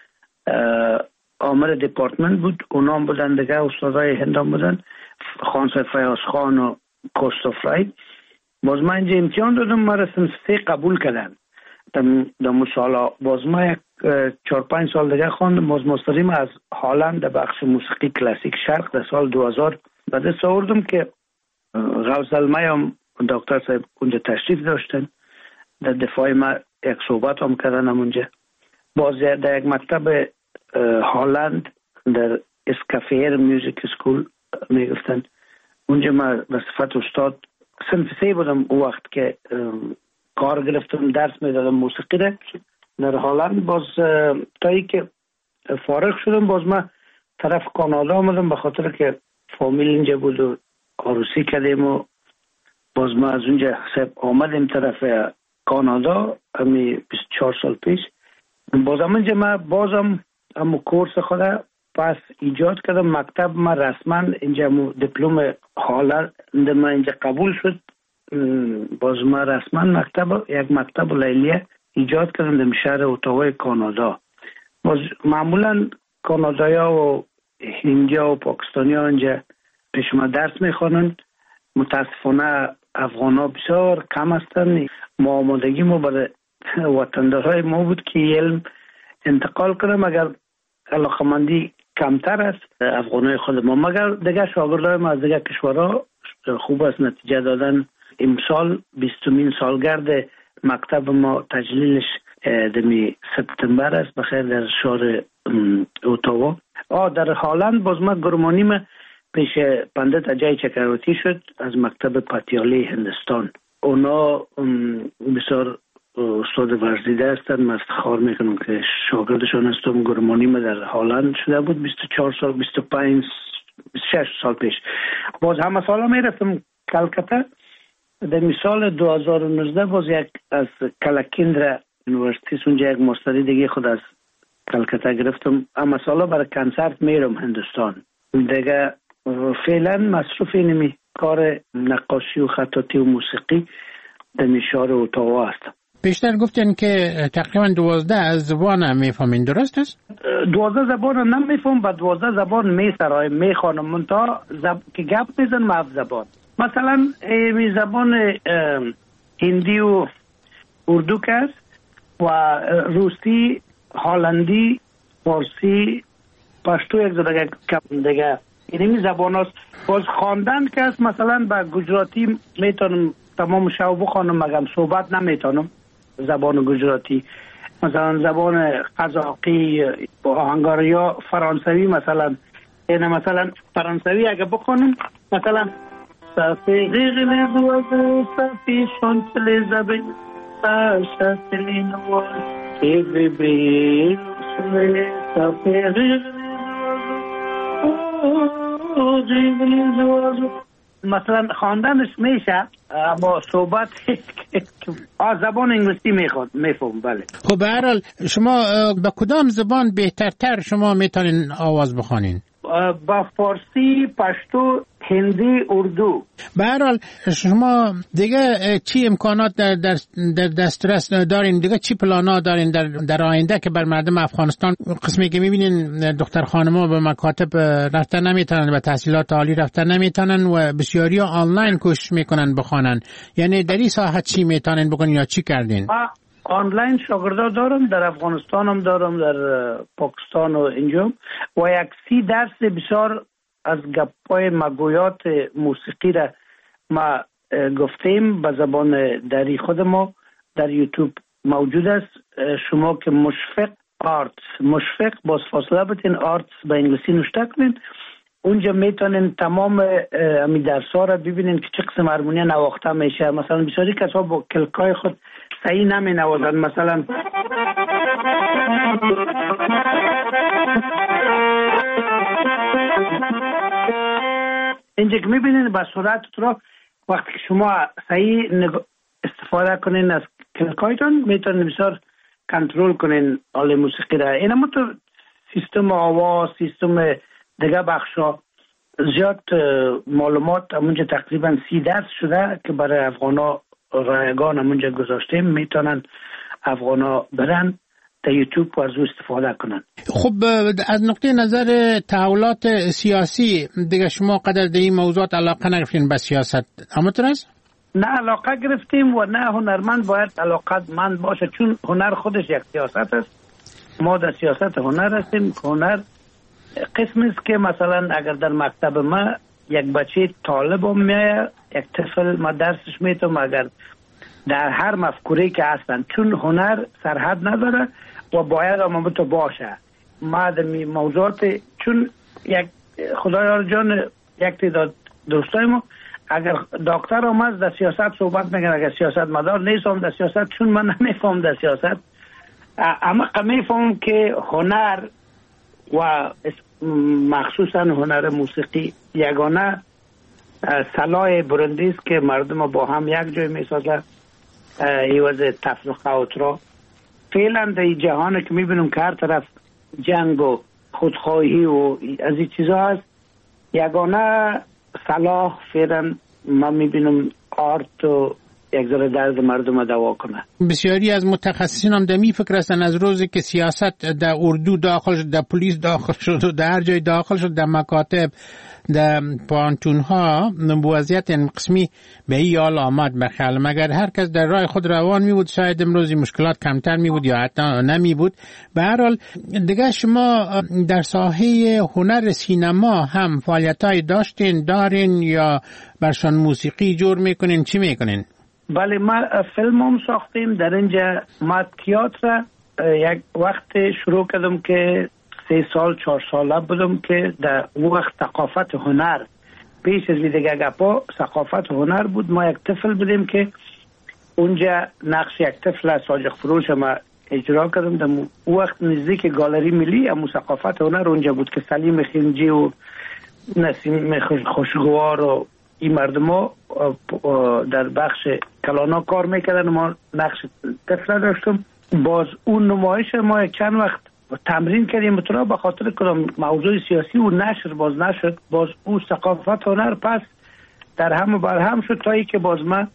آمر دیپارتمنت بود، اونا بودن دیگه استادای هند هم بودن، خانسای فیاض خان و کوستوفرای. باز من اینجا امتحان دادم، ما را صنف 3 قبول کردن در سالا. باز ما یک 4-5 سال دیگه خواندم. باز ماستریم از هالند در بخش موسیقی کلاسیک شرق در سال 2000 به دست آوردم که غوث زلمه هم دکتر صاحب اونجا تشریف داشتن، در دفاع ما یک صحبت هم کردن اونجا. باز در یک مکتب هالند در اسکافیر میوزیک اسکول میگفتن، اونجا ما به صفت استاد صنف 3 بودم. او وقت که کار گرفتم درس میدادم موسیقی را در هالند. باز تا ای که فارغ شدم باز ما طرف کانادا آمدم، به خاطر که فامیل اینجا بود و عروسی کردیم و باز ما از اونجا آمدیم طرف کانادا همی 24 سال پیش. بازم اینجا ما بازم همو کورس خود پس ایجاد کردم. مکتب ما رسما اینجا دیپلم هالند ما اینجا قبول شد. باز ما رسما یک مکتب لیلیه ایجاد کردم در شهر اوتاوا کانادا. باز معمولا کانادایا و هندیا و پاکستانیا اینجا پیش ما درس میخوانند. متاسفانه افغانا بسیار کم هستند. ما آمادگی ما برای وطندارهای ما بود که علم انتقال کنم، مگر علاقمندی کمتر است افغانای خود ما. مگر دیگه شاگردای ما از دیگه کشورها خوب است نتیجه دادن. امسال 20مین سالگرد مکتب ما تجلیلش دمی سپتامبر است بخیر در شهر اوتاوا. در هالند باز ما گرمانیم پیش پندت اجای چکرواتی شد از مکتب پاتیالی هندستان. اونا بسیار استاد ورزیده هستند. من افتخار میکنم که شاگردشان هستم. گرمانیم در هالند شده بود 24 سال 25 26 سال پیش. باز همه سالا میرفتم کلکتا. در مثال 2019 باز یک از کلکیندرا یونیورسیتی اونجا یک ماستری دیگه خود از کلکتا گرفتم. اما سالا برای کنسرت میرم هندوستان. دیگه فعلا مصروف اینمی کار نقاشی و خطاطی و موسیقی در شهر اوتاوا هستم. بیشتر گفتین که تقریبا 12 زبان میفهمین، درست است؟ 12 زبان نمیفهم و 12 زبان میسرایم میخوانم. منتها که گپ میزنم 7 زبان. مثلا می زبان هندی و اردو است و روسی، هالندی، فارسی، پشتو یک دیگه اینمی زبان هست. باز خواندن که است مثلا به گجراتی میتونم تمام شو بخوانم مگم صحبت نمیتونم زبان گجراتی. مثلا زبان قزاقی آهنگاری یا فرانسوی مثلا اینه مثلا فرانسوی اگه بخونم مثلا صفی غیغل دوازه صفی شنطل زبی ساشتلی نوال که ببری صفی غیغل دوازه مثلا خواندنش میشه اما صحبت زبان انگلیسی میفهم. بله. خب به هر حال شما با کدام زبان بهترتر شما میتونین آواز بخوانین؟ با فارسی، پشتو، هندی، اردو. به هر حال شما دیگه چی امکانات در دسترس دارین؟ دیگه چی پلانا دارین در آینده که بر مردم افغانستان؟ قسمی که میبینین دختر خانم‌ها به مکاتب رفتن نمیتونن، به تحصیلات عالی رفتن نمیتونن و بسیاری آنلاین کوشش میکنن بخوانن. یعنی در این ساحت چی میتونن بکنین یا چی کردین؟ آنلاین شاگردا دارم، در افغانستان هم دارم، در پاکستان و اینجا و یک 30 درس بسیار از گپای مگویات موسیقی را ما گفتیم به زبان دری خود ما در یوتیوب موجود است. شما که مشفق باز فاصله بتین آرتس به انگلیسی نوشته کنین، اونجا میتونین تمام امی درس‌ها را ببینین که چه قسم هارمونی نواخته میشه. مثلا بسیاری کسا با کلکای خود صحیح نمی نوازن. مثلا اینجا که میبینین با صورت را وقتی که شما صحیح استفاده کنین از کلکایتون میتونین بسیار کنترل کنین آل موسیقی را. این هم تو سیستم آواز، سیستم دیگه بخشا زیاد معلومات همونجا تقریبا 30 درس شده که برای افغانا رایگان همونجا گذاشتیم، میتونن افغانا برن در یوتیوب و از استفاده کنن. خب از نقطه نظر تحولات سیاسی دیگه شما قدر در این موضوعات علاقه نگرفتین به سیاست؟ همونطور است؟ نه علاقه گرفتیم و نه هنرمند باید علاقمند باشه، چون هنر خودش یک سیاست است. ما در سیاست هنر هستیم. هنر قسم است که مثلا اگر در مکتب ما یک بچه طالب هم میایه، یک طفل ما درسش میتونم اگر در هر مفکوره که هستن، چون هنر سرحد نداره و باید هم تو باشه. ما در موضوعات چون یک خدایا جان یک تعداد دوستای ما اگر دکتر هم از در سیاست صحبت میگن، اگر سیاست مدار نیستم در سیاست، چون من نمیفهم در سیاست، اما میفهم که هنر و مخصوصا هنر موسیقی یگانه سلاح برندی است که مردم با هم یک جای میسازه ایواز تفرقه و اطراف. فعلا در جهان که میبینم که هر طرف جنگ و خودخواهی و از این چیزا هست، یگانه صلاح فعلا ما میبینم آرت و یک ذره درد مردم دوا کنه. بسیاری از متخصصین هم در می فکر هستن از روزی که سیاست در اردو داخل شد، در پلیس داخل شد و در هر جای داخل شد، در مکاتب، در پانتون ها، وضعیت قسمی به این حال آمد. بخیال مگر هر کس در راه خود روان می بود شاید امروزی مشکلات کمتر می بود یا حتی نمی بود. به هر حال دیگه شما در ساحه هنر سینما هم فعالیتای دارین یا برشان موسیقی جور میکنین؟ چی میکنین؟ بله ما فیلم هم ساختیم در اینجا. ما تئاتر یک وقت شروع کردم که 3-4 ساله بودم که در وقت ثقافت هنر پیش از دیگه گپا ثقافت هنر بود. ما یک طفل بودیم که اونجا نقش یک طفل ساجق فروش ما اجرا کردم. در وقت نزدیک گالری ملی امو ثقافت هنر اونجا بود که سلیم خنجی و نسیم خوشگوار و این مردم ها در بخش کلانا کار میکردن. ما نقش طفل داشتم. باز اون نمایش ما چند وقت تمرین کردیم به خاطر کدام موضوع سیاسی و نشر باز نشد. باز اون ثقافت هنر پس در هم بر هم شد تا ای که باز من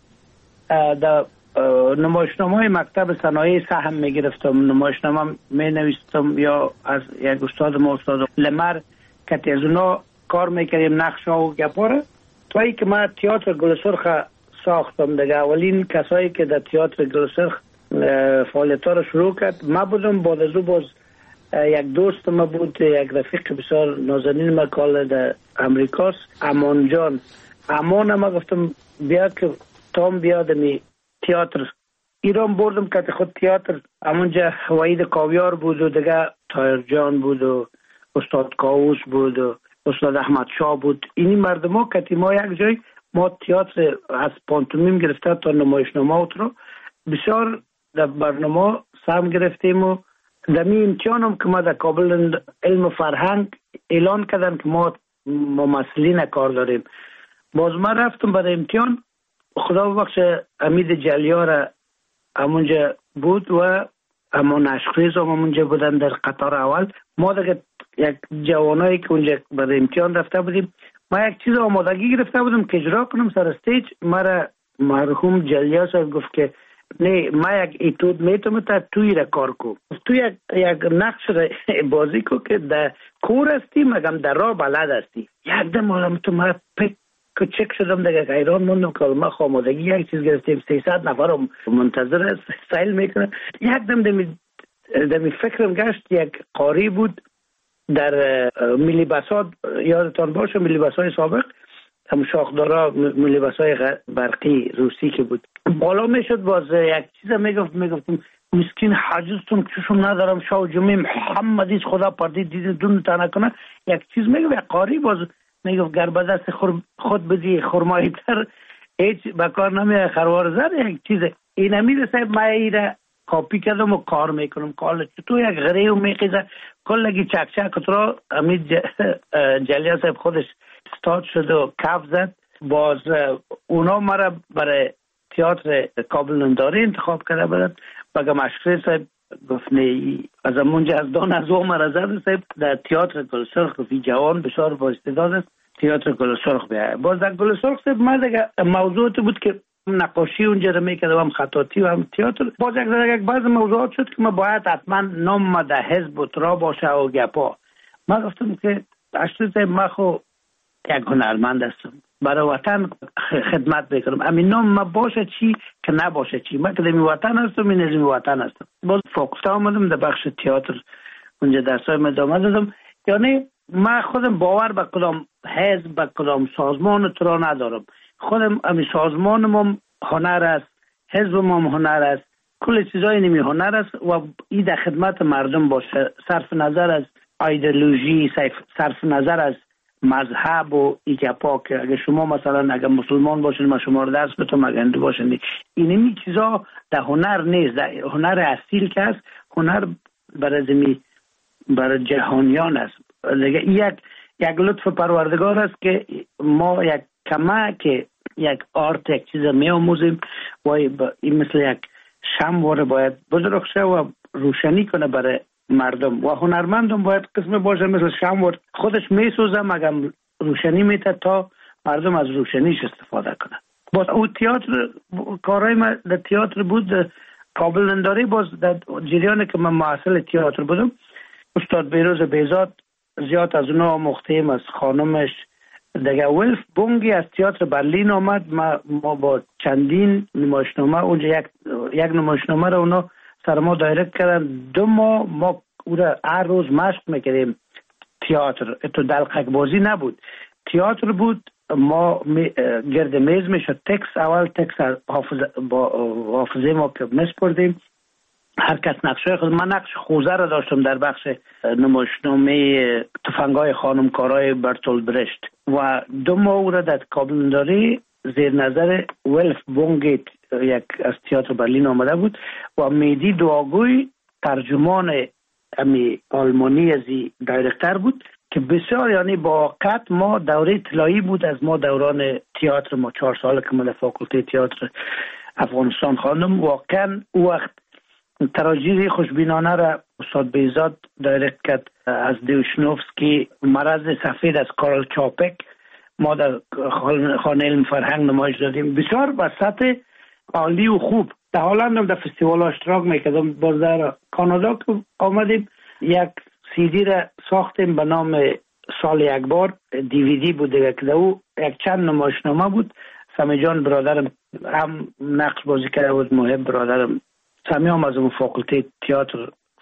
در نمایشنامه مکتب صنایع سهم میگرفتم، نمایشنامه می نویستم یا از یک استاد ما استاد لمر که از اونا کار میکردیم نقش ها و گپاره تا ای که من تئاتر گلسرخ ساختم. دیگه اولین کسایی که در تئاتر گلسرخ فعالیت ها رو شروع کرد ما بودم. بعد از او باز یک دوست ما بود، یک رفیق بسیار نازنین ما کال در امریکاست، امان جان. امان ما گفتم بیاد که تام بیاد می تئاتر ایران بردم که خود تئاتر همونجا وحید کاویار بود و دیگه طاهر جان بود و استاد کاووس بود و استاد احمد شاه بود. اینی مردم ها که ما یک جای ما تئاتر از پانتومیم گرفته تا نمایشنامه رو بسیار در برنامه سهم گرفتیم و در می امتحان هم که ما در کابل علم فرهنگ اعلان کردن که ما ممثلین کار داریم. باز ما رفتم برای امتحان، خدا بخش امید جلیار همونجا بود و اما نشخیز هم همونجا بودن در قطار اول. ما دیگه یک جوانایی که اونجا برای امتحان رفته بودیم، ما یک چیز آمادگی گرفته بودم که اجرا کنم سر استیج. مرا مرحوم جلیار صاحب گفت که نه، ما یک ایتود میتونم تا توی را کار کو، تو یک نقش را بازی کو که در کور هستی مگم در راه بلد هستی. یک دم آدم تو ما پک چک شدم دیگه، ایران موندم که ما آمادگی یک چیز گرفتیم، 300 نفر منتظر سیل میکنه. یک دم دمی فکرم گشت، یک قاری بود در ملی بسات، یادتان باشه ملی بسای سابق، هم شاخدارا ملی بسای برقی روسی که بود، بالا میشد باز یک چیز میگفتم مسکین حاجزتون چشم ندارم، شاو جمعه محمدیز خدا پردید دیدین دون تا نکنه. یک چیز میگفت، یک قاری باز میگفت گر به دست خود بدی خرمایی تر هیچ بکار نمیه خروار زد. یک چیز این امیر صاحب ما ایره کاپی کردم و کار میکنم، کال تو یک غریو میخیزه کلگی چک را امید جلیان صاحب خودش استاد شد و کف زد. باز اونا مرا برای تئاتر کابل ننداری انتخاب کرده بودن. بگم اشکری صاحب گفت نه، از همونجا از دان از او مرا زد صاحب در تئاتر گل سرخ فی جوان بسیار با استعداد است، تئاتر گل سرخ بیاید. باز در گل سرخ صاحب ما دیگه موضوعات بود که نقاشی اونجا رو میکردم، هم خطاطی و هم تئاتر. باز یک بعض موضوعات شد که ما باید حتما نام ما در حزب و ترا باشه و گپا. ما گفتم که اشکری صاحب ما خو یک هنرمند هستم، برای وطن خدمت میکنم، همین نام ما باشه چی که نباشه چی، من که دمی وطن هستم، این از این وطن هستم. باز فاکولته آمدم در بخش تئاتر، اونجا درسای ادامه دادم. یعنی من خودم باور به کدام حزب به کدام سازمان ترا ندارم، خودم همین سازمانم هم هنر است، حزبم هم هنر است، کل چیزای نمی هنر است و این در خدمت مردم باشه، صرف نظر از ایدئولوژی، صرف نظر از مذهب و ایگپا. که اگه شما مثلا اگه مسلمان باشین ما شما رو درس بتونم، اگه هندو باشین، اینمی چیزا در هنر نیست. در هنر اصیل که هست، هنر برای جهانیان است. یک لطف پروردگار است که ما یک کمک یک آرت یک چیز می آموزیم و این مثل یک شمع باید بدرخشه و روشنی کنه برای مردم. و هنرمندم باید قسم باشه مثل شمع خودش می سوزه مگم روشنی میته تا مردم از روشنیش استفاده کنه. باز او تئاتر، کارهای ما در تئاتر بود کابل ننداری. باز در جریان که من محصل تئاتر بودم، استاد بیروز بیزاد زیاد از اونا مختیم، از خانمش دیگه ولف بونگی از تئاتر برلین آمد. ما با چندین نمایشنامه اونجا یک نمایشنامه رو اونا سر ما دایرکت کردن. 2 ماه ما او را هر روز مشق میکردیم. تئاتر تو دلقک بازی نبود، تئاتر بود. ما گرد میز میشد، تکس اول تکس حافظه ما که میسپردیم، هر کس نقشه خود. من نقش خوزه را داشتم در بخش نمایشنامه تفنگای خانمکارای برتول برشت و 2 ماه او را در کابل ننداری زیر نظر ولف بونگیت یک از تئاتر برلین آمده بود و میدی دعاگوی ترجمان امی آلمانی ازی دایرکتر بود که بسیار، یعنی با قط ما دوره طلایی بود از ما دوران تئاتر. ما 4 سال که ما در فاکولته تئاتر افغانستان خواندم. واقعا او وقت تراژدی خوشبینانه را استاد بیزاد دایرکت کرد از دیوشنوفسکی، مرض سفید از کارل چاپک. ما در خانه علم فرهنگ نمایش دادیم، بسیار به سطح عالی و خوب. در هلند هم در فستیوال اشتراک میکردم. باز در کانادا که آمدیم یک CD را ساختیم به نام سال یک بار، DVD بود دیگه که او یک چند نمایشنامه بود. سمی جان برادرم هم نقش بازی کرده بود، محب برادرم سمی هم از اون فاکولته تئاتر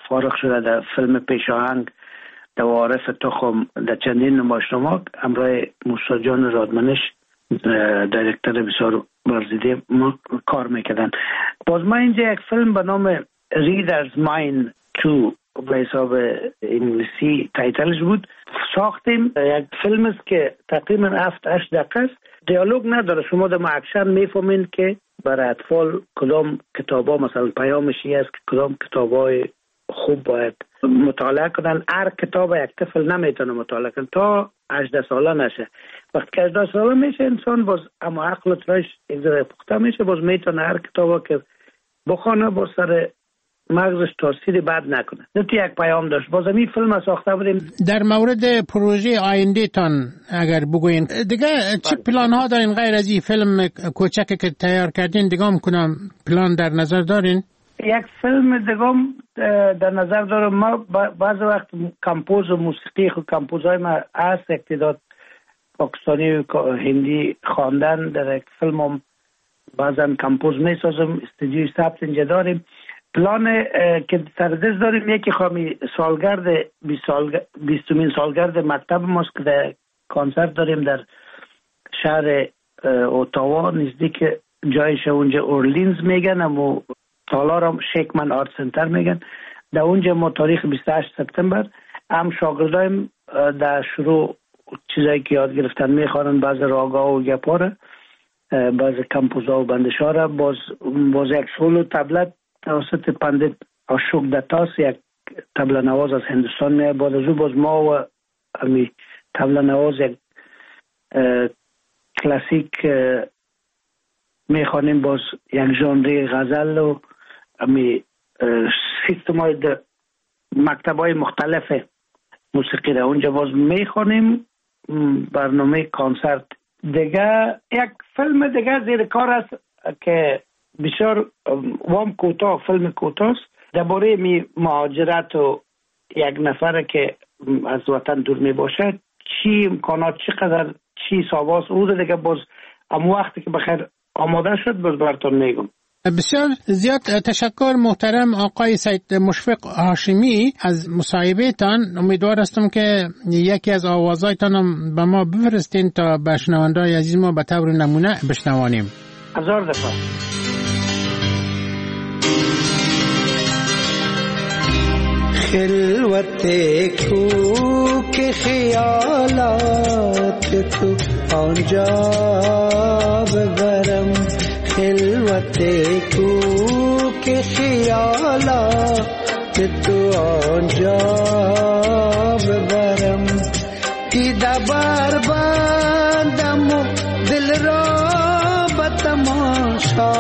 فارغ شده در فیلم پیشاهنگ در وارث تخم در چندین نمایشنامه همراه موسی جان رادمنش دایرکتور بسیار برزیده ما کار میکردن. باز ما اینجا یک فیلم به نام Reader's Mind 2 به حساب انگلیسی تایتلش بود ساختیم. یک فیلم است که تقریبا 7-8 دقیقه است، دیالوگ نداره. شما در اکشن میفهمین که برای اطفال کدام کتابا مثلا پیامش است که کدام کتابای خوب باید مطالعه کنن. هر کتاب یک طفل نمیتونه مطالعه کنه تا 18 ساله نشه. وقتی که 18 ساله میشه انسان باز اما عقل ترش یک ذره پخته میشه، باز میتونه هر کتابا که بخونه با سر مغزش تاثیر بد نکنه. نتی یک پیام داشت. باز این فیلم ساخته بودیم. در مورد پروژه آینده تان اگر بگوین دیگه چه پلان ها دارین غیر از این فیلم کوچکی که تیار کردین؟ دیگه میکنم پلان در نظر دارین؟ یک فیلم دیگه در نظر دارم. ما بعض وقت کمپوز و موسیقی خود کمپوزهای ما هست، اقتداد پاکستانی و هندی خواندن در یک فیلم هم بعضا کمپوز میسازم. استودیوی ثبت اینجا داریم. پلان که سردست داریم یکی خواهی سالگرد 20مین سالگرد مکتب ماست که در کنسرت داریم در شهر اوتاوا نزدیک جایش اونجا اورلینز میگن اما تالارم شیکمن آرت سنتر میگن. در اونجا ما تاریخ 28 سپتامبر هم شاگردایم در شروع چیزایی که یاد گرفتن میخوانن، بعض راگا و گپاره، بعض کمپوزا و بندشا را. باز یک سولو تبلت توسط پندت اشوک دتاس یک تبله نواز از هندوستان میاد. بعد از او باز ما و امی تبله نواز یک کلاسیک میخوانیم، باز یک ژانر غزل و امی سیستمای مکتبای مختلف موسیقی را اونجا باز میخوانیم. برنامه کنسرت دیگه یک فیلم دیگه زیر کار است که بسیار وام کوتاه، فیلم کوتاه است درباره مهاجرت و یک نفر که از وطن دور می باشه، چی امکانات چقدر چی ساباس او دیگه باز اما وقتی که بخیر آماده شد باز براتون میگم. بسیار زیاد تشکر محترم آقای سید مشفق هاشمی از مصاحبه تان. امیدوار هستم که یکی از آوازهایتان هم به ما بفرستین تا به شنونده‌های عزیز ما به طور نمونه بشنوانیم. 1000 دفعه. خلوت کوک خیالات تو آنجا ببرم، خلوت کوک خیالات تو آنجا ببرم، دیده بر بندم و دل را به تماشا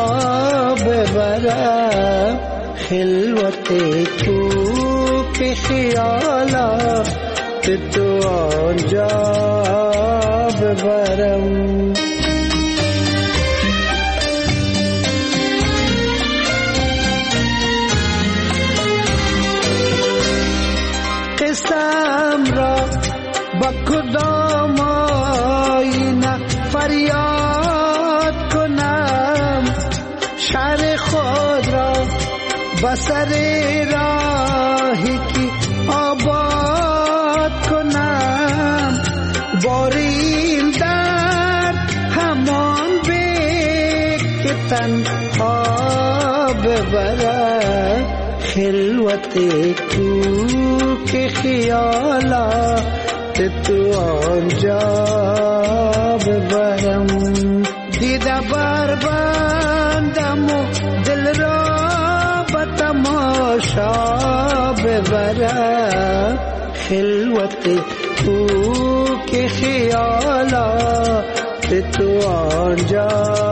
ببرم، خلوت کوک خیالات تو آنجا ببرم. قسم را با کدام آینه فریاد کنم، شهر خود را بسر راهی که آباد کنم، باریم در همان به که تنها ببرم، خلوت کوک خیالات تو آنجا ببرم، دیده بر بندم و دل را به تماشا ببرم، خلوت کوک خیالات تو آنجا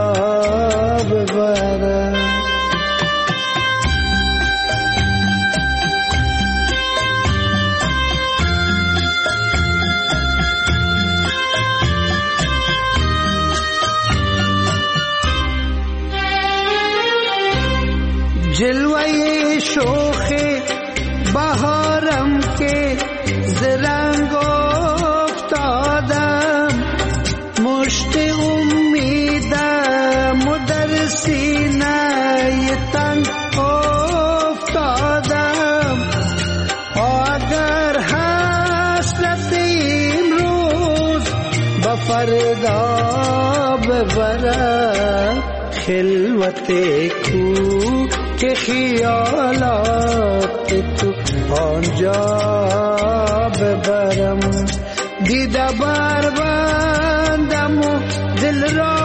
ببرم. جلوه شوخ بهارم که زرنگ افتادم، مشت امیدم و در سینه تن افتادم، فردا ببرم خلوت کو که خیالات تو آنجا ببرم دیده بر بندم و دل را